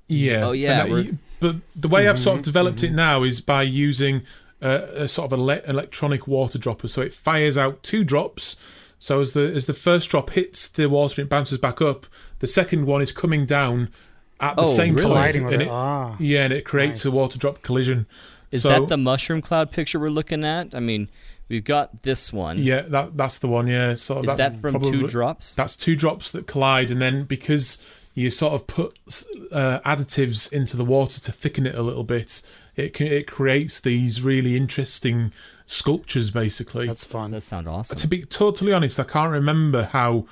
Speaker 1: Yeah.
Speaker 2: Oh, yeah.
Speaker 1: But the way I've sort of developed it now is by using a sort of electronic water dropper. So it fires out 2 drops. So as the first drop hits the water and it bounces back up, the second one is coming down at the same point. And it creates a water drop collision.
Speaker 2: Is that the mushroom cloud picture we're looking at? I mean, we've got this one.
Speaker 1: Yeah, that's the one, yeah. So
Speaker 2: is that from 2 drops?
Speaker 1: That's 2 drops that collide, and then because you sort of put additives into the water to thicken it a little bit, it creates these really interesting sculptures, basically.
Speaker 3: That's fun.
Speaker 2: That sounds awesome.
Speaker 1: To be totally honest, I can't remember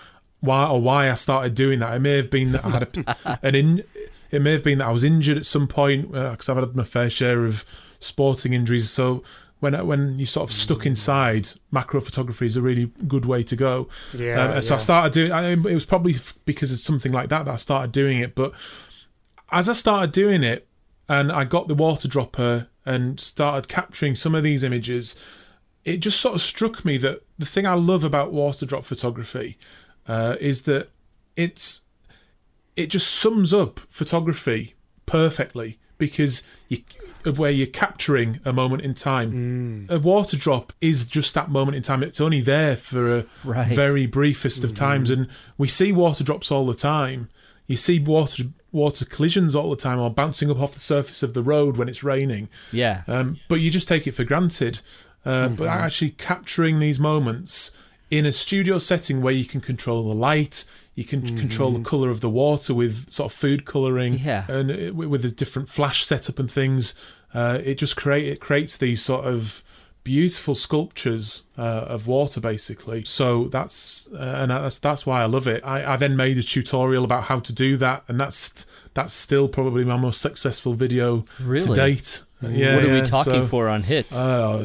Speaker 1: why I started doing that. It may have been that I had it may have been that I was injured at some point, because I've had my fair share of sporting injuries. So when you're sort of stuck inside, macro photography is a really good way to go. So I started doing it. It was probably because of something like that I started doing it. But as I started doing it, and I got the water dropper and started capturing some of these images, it just sort of struck me that the thing I love about water drop photography is that it just sums up photography perfectly, because of where you're capturing a moment in time. A water drop is just that moment in time. It's only there for a very briefest of times, and we see water drops all the time. You see water collisions all the time, or bouncing up off the surface of the road when it's raining.
Speaker 2: Yeah.
Speaker 1: But you just take it for granted. But actually capturing these moments in a studio setting where you can control the light, you can control the colour of the water with sort of food colouring, and with a different flash setup and things, it creates these sort of beautiful sculptures of water, basically. So that's why I love it. I then made a tutorial about how to do that, and that's still probably my most successful video to date. Yeah,
Speaker 2: what are we talking for on hits?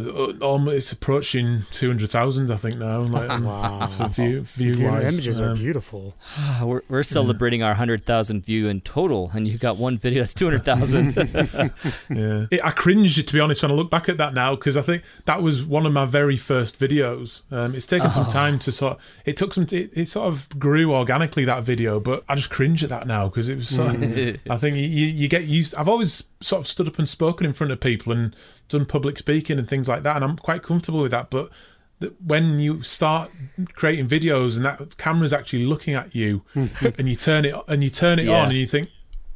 Speaker 1: It's approaching 200,000, I think, now. For view wise,
Speaker 3: the images are beautiful.
Speaker 2: We're celebrating our 100,000 view in total, and you've got one video that's 200,000.
Speaker 1: Yeah, I cringe, to be honest, when I look back at that now, because I think that was one of my very first videos. It's taken some time to it sort of grew organically, that video, but I just cringe at that now, because it was sort of, I think you get used. I've always sort of stood up and spoken in front of people and done public speaking and things like that, and I'm quite comfortable with that. But when you start creating videos and that camera's actually looking at you, and you turn it on and you think,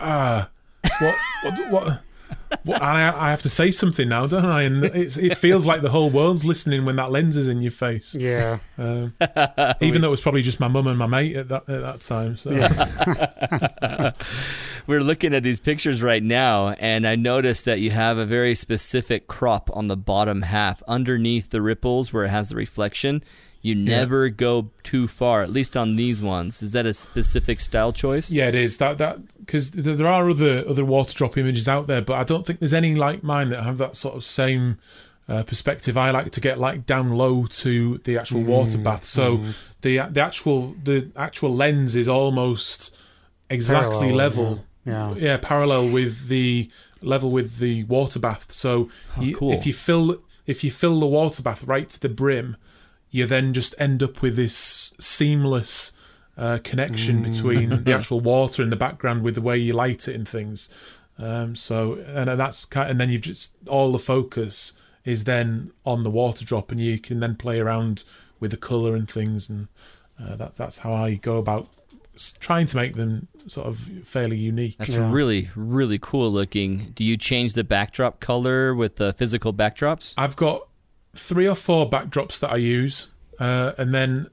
Speaker 1: what? I have to say something now, don't I? And it feels like the whole world's listening when that lens is in your face.
Speaker 3: Yeah.
Speaker 1: Even though it was probably just my mum and my mate at that time. So.
Speaker 3: Yeah.
Speaker 2: We're looking at these pictures right now, and I noticed that you have a very specific crop on the bottom half underneath the ripples where it has the reflection. You never go too far, at least on these ones. Is that a specific style choice?
Speaker 1: Yeah, it is. That because there are other water drop images out there, but I don't think there's any like mine that have that sort of same perspective. I like to get like down low to the actual water bath, so the actual lens is almost exactly level. Yeah, parallel with the level with the water bath. So
Speaker 2: cool.
Speaker 1: if you fill the water bath right to the brim, you then just end up with this seamless connection between the actual water in the background with the way you light it and things. And then you've just, all the focus is then on the water drop, and you can then play around with the colour and things, and that's how I go about trying to make them sort of fairly unique.
Speaker 2: That's really, really cool looking. Do you change the backdrop color with the physical backdrops?
Speaker 1: I've got 3 or 4 backdrops that I use, and then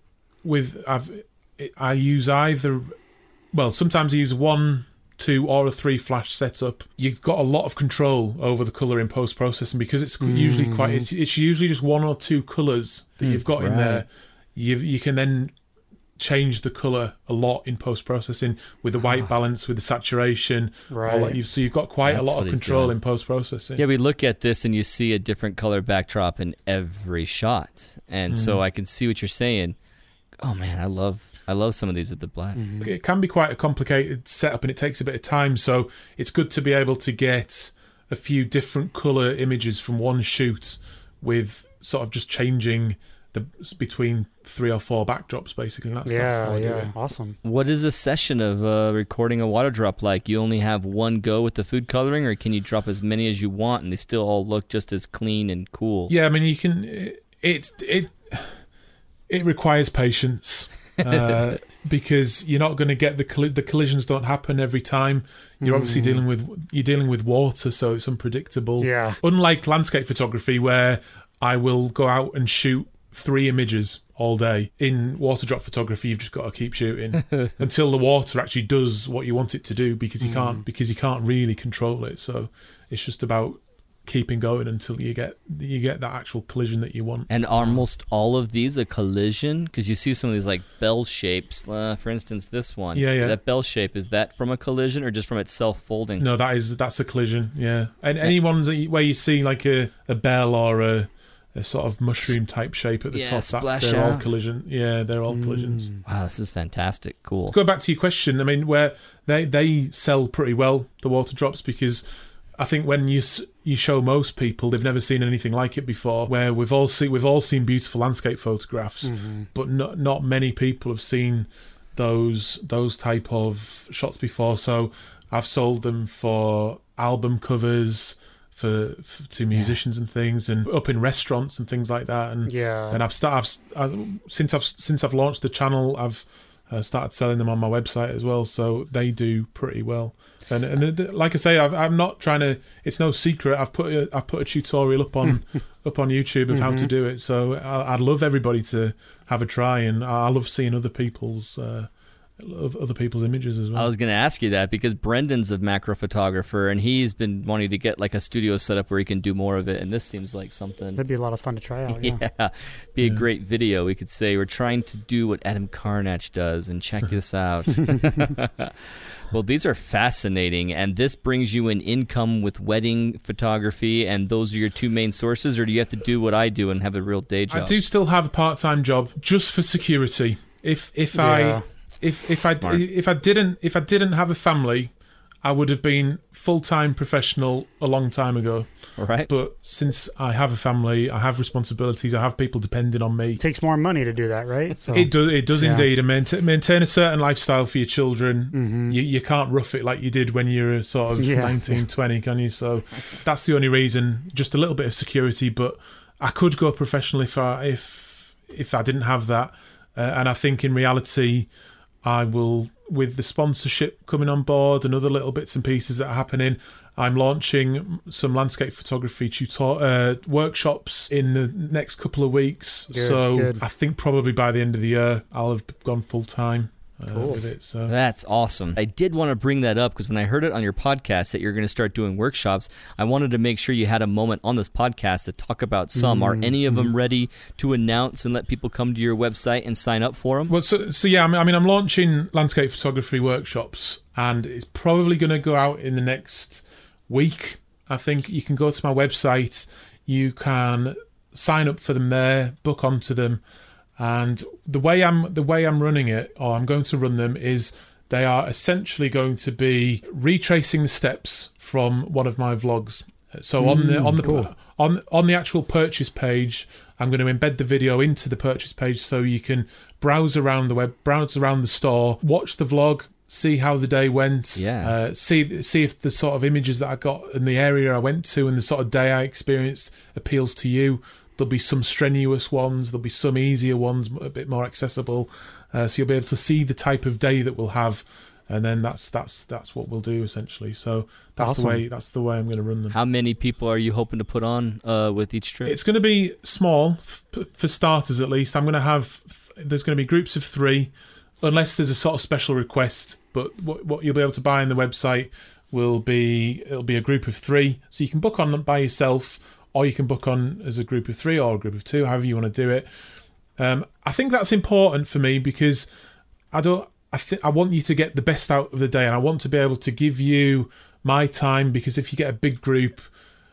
Speaker 1: I use either, well, sometimes I use 1, 2 or a 3 flash setup. You've got a lot of control over the colour in post-processing, because it's usually it's usually just 1 or 2 colours that you've got in there. You can then change the colour a lot in post-processing with the white balance, with the saturation, all that. So you've got quite a lot of control in post-processing.
Speaker 2: Yeah, we look at this and you see a different color backdrop in every shot, and so I can see what you're saying. Oh man, I love some of these with the black.
Speaker 1: It can be quite a complicated setup, and it takes a bit of time, so it's good to be able to get a few different colour images from one shoot with sort of just changing between 3 or 4 backdrops, basically. That's how I do it.
Speaker 3: Awesome.
Speaker 2: What is a session of recording a water drop like? You only have one go with the food coloring, or can you drop as many as you want and they still all look just as clean and cool?
Speaker 1: Yeah, I mean, you can. It requires patience because you're not going to get the collisions. Don't happen every time. You're obviously dealing with water, so it's unpredictable.
Speaker 3: Yeah.
Speaker 1: Unlike landscape photography, where I will go out and shoot 3 images all day. In water drop photography, you've just got to keep shooting until the water actually does what you want it to do, because you can't really control it. So it's just about keeping going until you get that actual collision that you want.
Speaker 2: And are almost all of these a collision? Because you see some of these like bell shapes. For instance, this one.
Speaker 1: Yeah.
Speaker 2: That bell shape, is that from a collision or just from it self-folding?
Speaker 1: No, that's a collision. Yeah, and any ones where you see like a bell or a sort of mushroom type shape at the top, they're all collision. Yeah, they're all collisions.
Speaker 2: Wow, this is fantastic. Cool.
Speaker 1: Going back to your question, I mean, where they sell pretty well, the water drops, because I think when you show most people, they've never seen anything like it before. Where we've all seen beautiful landscape photographs, but not many people have seen those type of shots before. So I've sold them for album covers, to musicians and things, and up in restaurants and things like that. And since I've launched the channel, I've started selling them on my website as well. So they do pretty well. And like I say, I'm not trying to. It's no secret. I've put a tutorial up on YouTube of how to do it. So I'd love everybody to have a try, and I love seeing other people's images as well.
Speaker 2: I was going to ask you that because Brendan's a macro photographer, and he's been wanting to get like a studio set up where he can do more of it. And this seems like something
Speaker 3: that'd be a lot of fun to try out.
Speaker 2: Be a great video. We could say we're trying to do what Adam Carnach does, and check this out. Well, these are fascinating, and this brings you an income with wedding photography, and those are your 2 main sources, or do you have to do what I do and have a real day job?
Speaker 1: I do still have a part-time job just for security. If I didn't have a family, I would have been full-time professional a long time ago.
Speaker 2: All right.
Speaker 1: But since I have a family, I have responsibilities, I have people depending on me.
Speaker 3: It takes more money to do that, right? So,
Speaker 1: it does indeed. And maintain a certain lifestyle for your children. You can't rough it like you did when you were sort of 19, 20, can you? So that's the only reason, just a little bit of security. But I could go professional if I didn't have that. And I think in reality, I will, with the sponsorship coming on board and other little bits and pieces that are happening, I'm launching some landscape photography workshops in the next couple of weeks. Good. I think probably by the end of the year, I'll have gone full-time with it. So
Speaker 2: that's awesome. I did want to bring that up because when I heard it on your podcast that you're going to start doing workshops, I wanted to make sure you had a moment on this podcast to talk about some. Are any of them ready to announce and let people come to your website and sign up for them?
Speaker 1: Well, so yeah, I mean, I'm launching landscape photography workshops, and it's probably going to go out in the next week. I think you can go to my website, you can sign up for them there, book onto them. And the way I'm running it, or I'm going to run them, is they are essentially going to be retracing the steps from one of my vlogs. So on the actual purchase page, I'm going to embed the video into the purchase page, so you can browse around the web, browse around the store, watch the vlog, see how the day went, see if the sort of images that I got in the area I went to and the sort of day I experienced appeals to you. There'll be some strenuous ones, there'll be some easier ones, a bit more accessible. So you'll be able to see the type of day that we'll have, and then that's what we'll do essentially. So that's awesome. That's the way I'm going to run them.
Speaker 2: How many people are you hoping to put on with each trip?
Speaker 1: It's going to be small for starters, at least. There's going to be groups of 3, unless there's a sort of special request. But what you'll be able to buy on the website it'll be a group of 3, so you can book on by yourself, or you can book on as a group of 3 or a group of 2, however you want to do it. I think that's important for me because I want you to get the best out of the day, and I want to be able to give you my time, because if you get a big group,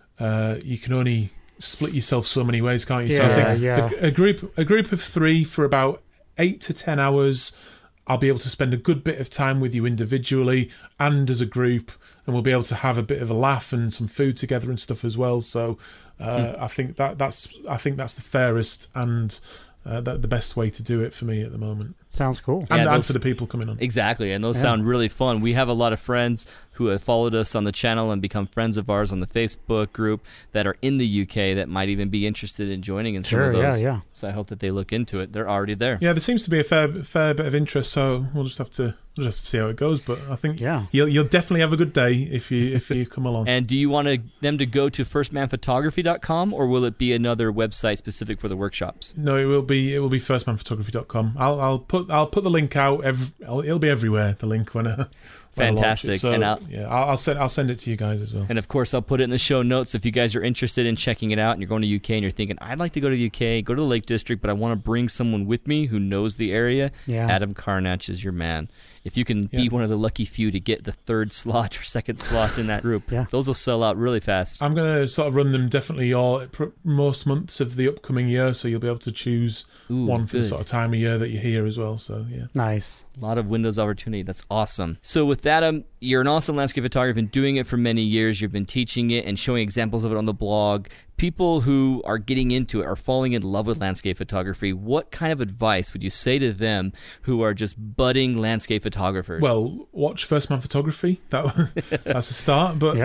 Speaker 1: you can only split yourself so many ways, can't you? So I think a group of 3 for about 8 to 10 hours, I'll be able to spend a good bit of time with you individually and as a group, and we'll be able to have a bit of a laugh and some food together and stuff as well. So I think that's the fairest and the best way to do it for me at the moment.
Speaker 3: Sounds cool.
Speaker 1: And for the people coming on.
Speaker 2: Exactly, and those sound really fun. We have a lot of friends who have followed us on the channel and become friends of ours on the Facebook group that are in the UK that might even be interested in joining in some of those.
Speaker 3: Yeah.
Speaker 2: So I hope that they look into it. They're already there.
Speaker 1: Yeah, there seems to be a fair bit of interest, so we'll just have to see how it goes. But I think you'll definitely have a good day if you come along.
Speaker 2: And do you want them to go to firstmanphotography.com, or will it be another website specific for the workshops?
Speaker 1: No, it will be firstmanphotography.com. I'll put the link out. It'll be everywhere. The link when I
Speaker 2: fantastic.
Speaker 1: So, and I'll send it to you guys as well.
Speaker 2: And of course, I'll put it in the show notes if you guys are interested in checking it out and you're going to UK and you're thinking, I'd like to go to the UK, go to the Lake District, but I want to bring someone with me who knows the area. Yeah. Adam Carnach is your man. If you can be one of the lucky few to get the third slot or second slot in that group, those will sell out really fast.
Speaker 1: I'm going to sort of run them definitely most months of the upcoming year, so you'll be able to choose one for the sort of time of year that you're here as well. So
Speaker 3: nice.
Speaker 2: A lot of windows opportunity. That's awesome. So with that, you're an awesome landscape photographer. You've been doing it for many years. You've been teaching it and showing examples of it on the blog. People who are getting into it are falling in love with landscape photography. What kind of advice would you say to them who are just budding landscape photographers?
Speaker 1: Well, watch First Man Photography. That's a start. But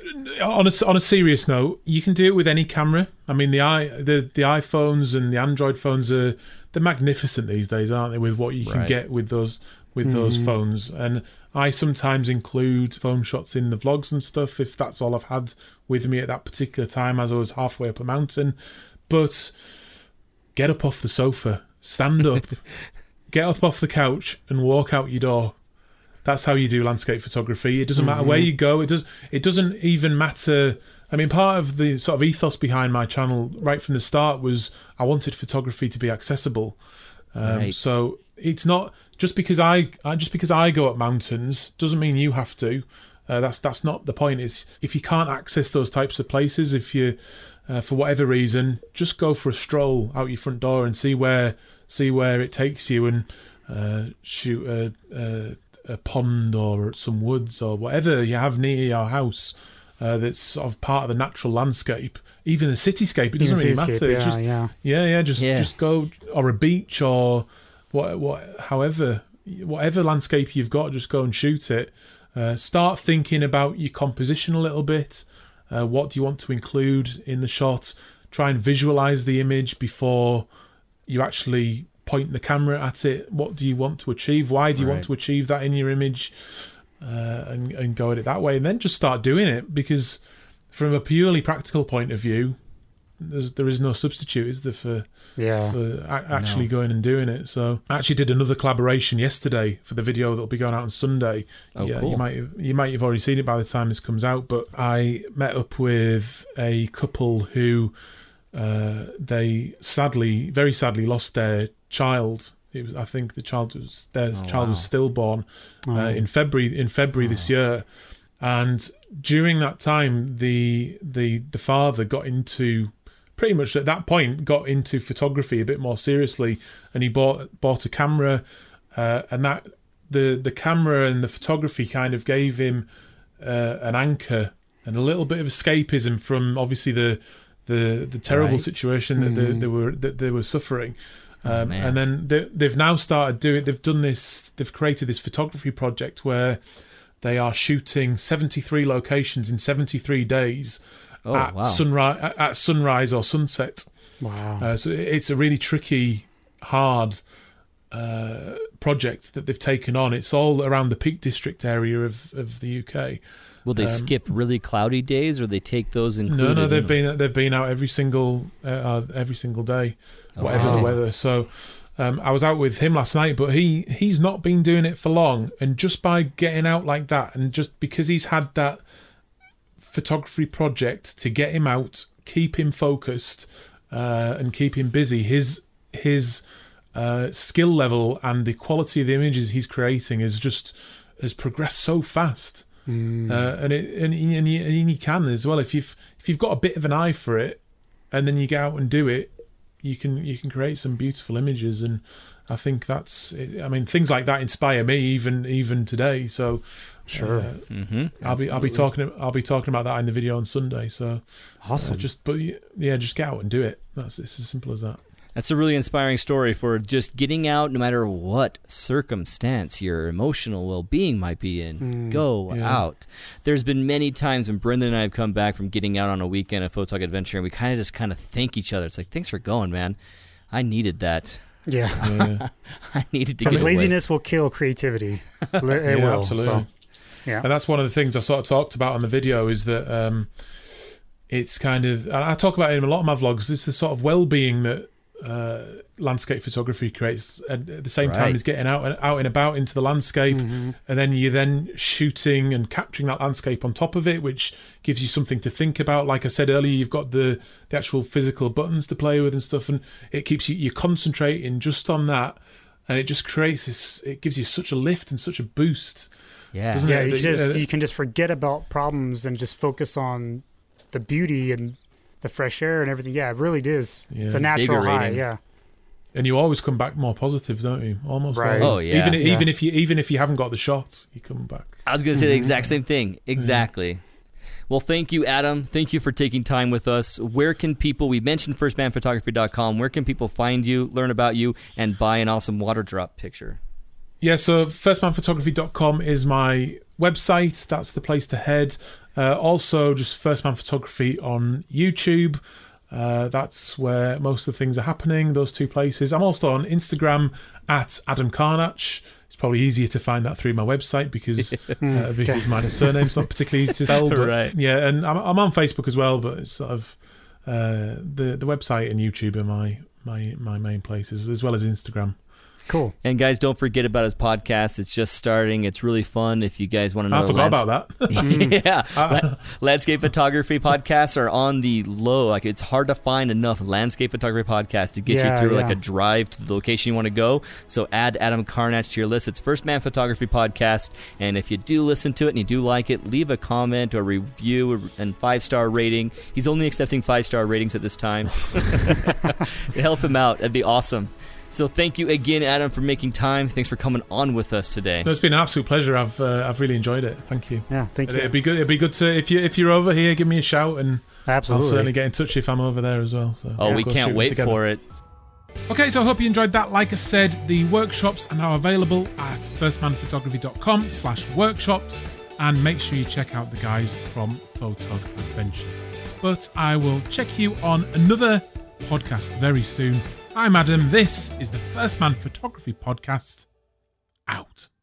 Speaker 1: on a serious note, you can do it with any camera. I mean, the iPhones and the Android phones they're magnificent these days, aren't they? With what you can get with those phones. And I sometimes include phone shots in the vlogs and stuff if that's all I've had with me at that particular time as I was halfway up a mountain. But get up off the sofa, stand up, get up off the couch and walk out your door. That's how you do landscape photography. It doesn't matter where you go. It doesn't even matter. I mean, part of the sort of ethos behind my channel right from the start was I wanted photography to be accessible. So it's not just because I go up mountains doesn't mean you have to. That's not the point. It's if you can't access those types of places, if you for whatever reason, just go for a stroll out your front door and see where it takes you, and shoot a pond or some woods or whatever you have near your house. That's sort of part of the natural landscape, even the cityscape. It doesn't really matter. Just go, or a beach or whatever landscape you've got, just go and shoot it. Start thinking about your composition a little bit. What do you want to include in the shot? Try and visualize the image before you actually point the camera at it. What do you want to achieve? Why do you want to achieve that in your image? And go at it that way, and then just start doing it, because from a purely practical point of view, there is no substitute, is there, for actually going and doing it. So I actually did another collaboration yesterday for the video that'll be going out on Sunday. Cool. You might have already seen it by the time this comes out, but I met up with a couple who they very sadly lost their child. I think the child was was stillborn in February this year, and during that time, the father got into pretty much at that point got into photography a bit more seriously, and he bought a camera, and that the camera and the photography kind of gave him an anchor and a little bit of escapism from obviously the terrible situation that they were suffering. And then they've now started doing. They've created this photography project where they are shooting 73 locations in 73 days at sunrise or sunset. Wow! So it's a really tricky, hard project that they've taken on. It's all around the Peak District area of the UK.
Speaker 2: Will they skip really cloudy days, or they take those included?
Speaker 1: No, they've been out every single day, whatever the weather. So I was out with him last night, but he's not been doing it for long, and just by getting out like that, and just because he's had that photography project to get him out, keep him focused, and keep him busy, his skill level and the quality of the images he's creating has progressed so fast. And you can as well, if you've got a bit of an eye for it, and then you get out and do it, you can create some beautiful images. And I think things like that inspire me even today. So
Speaker 3: sure,
Speaker 1: I'll be talking about that in the video on Sunday. So
Speaker 3: awesome.
Speaker 1: Just get out and do it. It's as simple as that.
Speaker 2: That's a really inspiring story for just getting out no matter what circumstance your emotional well-being might be in. Go out. There's been many times when Brendan and I have come back from getting out on a weekend, a Photog adventure, and we kind of thank each other. It's like, thanks for going, man. I needed that.
Speaker 3: Yeah.
Speaker 2: I needed to
Speaker 3: Because
Speaker 2: get
Speaker 3: laziness will kill creativity. It will.
Speaker 1: Absolutely.
Speaker 3: So, yeah.
Speaker 1: And that's one of the things I sort of talked about on the video is that it's kind of, and I talk about it in a lot of my vlogs, it's the sort of well-being that landscape photography creates at the same time as getting out and about into the landscape, and then you're shooting and capturing that landscape on top of it, which gives you something to think about. Like I said earlier, you've got the actual physical buttons to play with and stuff, and it keeps you concentrating just on that, and it just creates this, it gives you such a lift and such a boost.
Speaker 2: Yeah.
Speaker 3: You can just forget about problems and just focus on the beauty and the fresh air and everything. Yeah, it really is. Yeah. It's a natural high. Yeah.
Speaker 1: And you always come back more positive, don't you? Almost.
Speaker 3: Right.
Speaker 1: Always.
Speaker 2: Oh yeah.
Speaker 1: Even if you haven't got the shots, you come back.
Speaker 2: I was going to say the exact same thing. Exactly. Well, thank you, Adam. Thank you for taking time with us. Where can people, we mentioned firstmanphotography.com, where can people find you, learn about you, and buy an awesome water drop picture?
Speaker 1: Yeah, so firstmanphotography.com is my website. That's the place to head. Also, just First Man Photography on YouTube. That's where most of the things are happening, those two places. I'm also on Instagram at Adam Carnach. It's probably easier to find that through my website because my surname's not particularly easy to spell. But,
Speaker 2: right.
Speaker 1: Yeah, and I'm on Facebook as well, but it's sort of the website and YouTube are my main places, as well as Instagram.
Speaker 3: Cool.
Speaker 2: And guys, don't forget about his podcast. It's just starting. It's really fun. If you guys want to know,
Speaker 1: I forgot about that.
Speaker 2: Yeah, landscape photography podcasts are on the low. Like, it's hard to find enough landscape photography podcasts to get you through like a drive to the location you want to go. So add Adam Carnach to your list. It's First Man Photography Podcast. And if you do listen to it and you do like it, leave a comment or review and 5-star rating. He's only accepting 5-star ratings at this time. Help him out. That'd be awesome. So thank you again, Adam, for making time. Thanks for coming on with us today.
Speaker 1: No, it's been an absolute pleasure. I've really enjoyed it. Thank you.
Speaker 3: Yeah, thank you.
Speaker 1: It'd be good to if you're over here, give me a shout, and
Speaker 3: absolutely,
Speaker 1: I'll certainly get in touch if I'm over there as well. So
Speaker 2: we can't wait for it.
Speaker 1: Okay, so I hope you enjoyed that. Like I said, the workshops are now available at firstmanphotography.com/workshops, and make sure you check out the guys from Photog Adventures. But I will check you on another podcast very soon. I'm Adam. This is the First Man Photography Podcast. Out.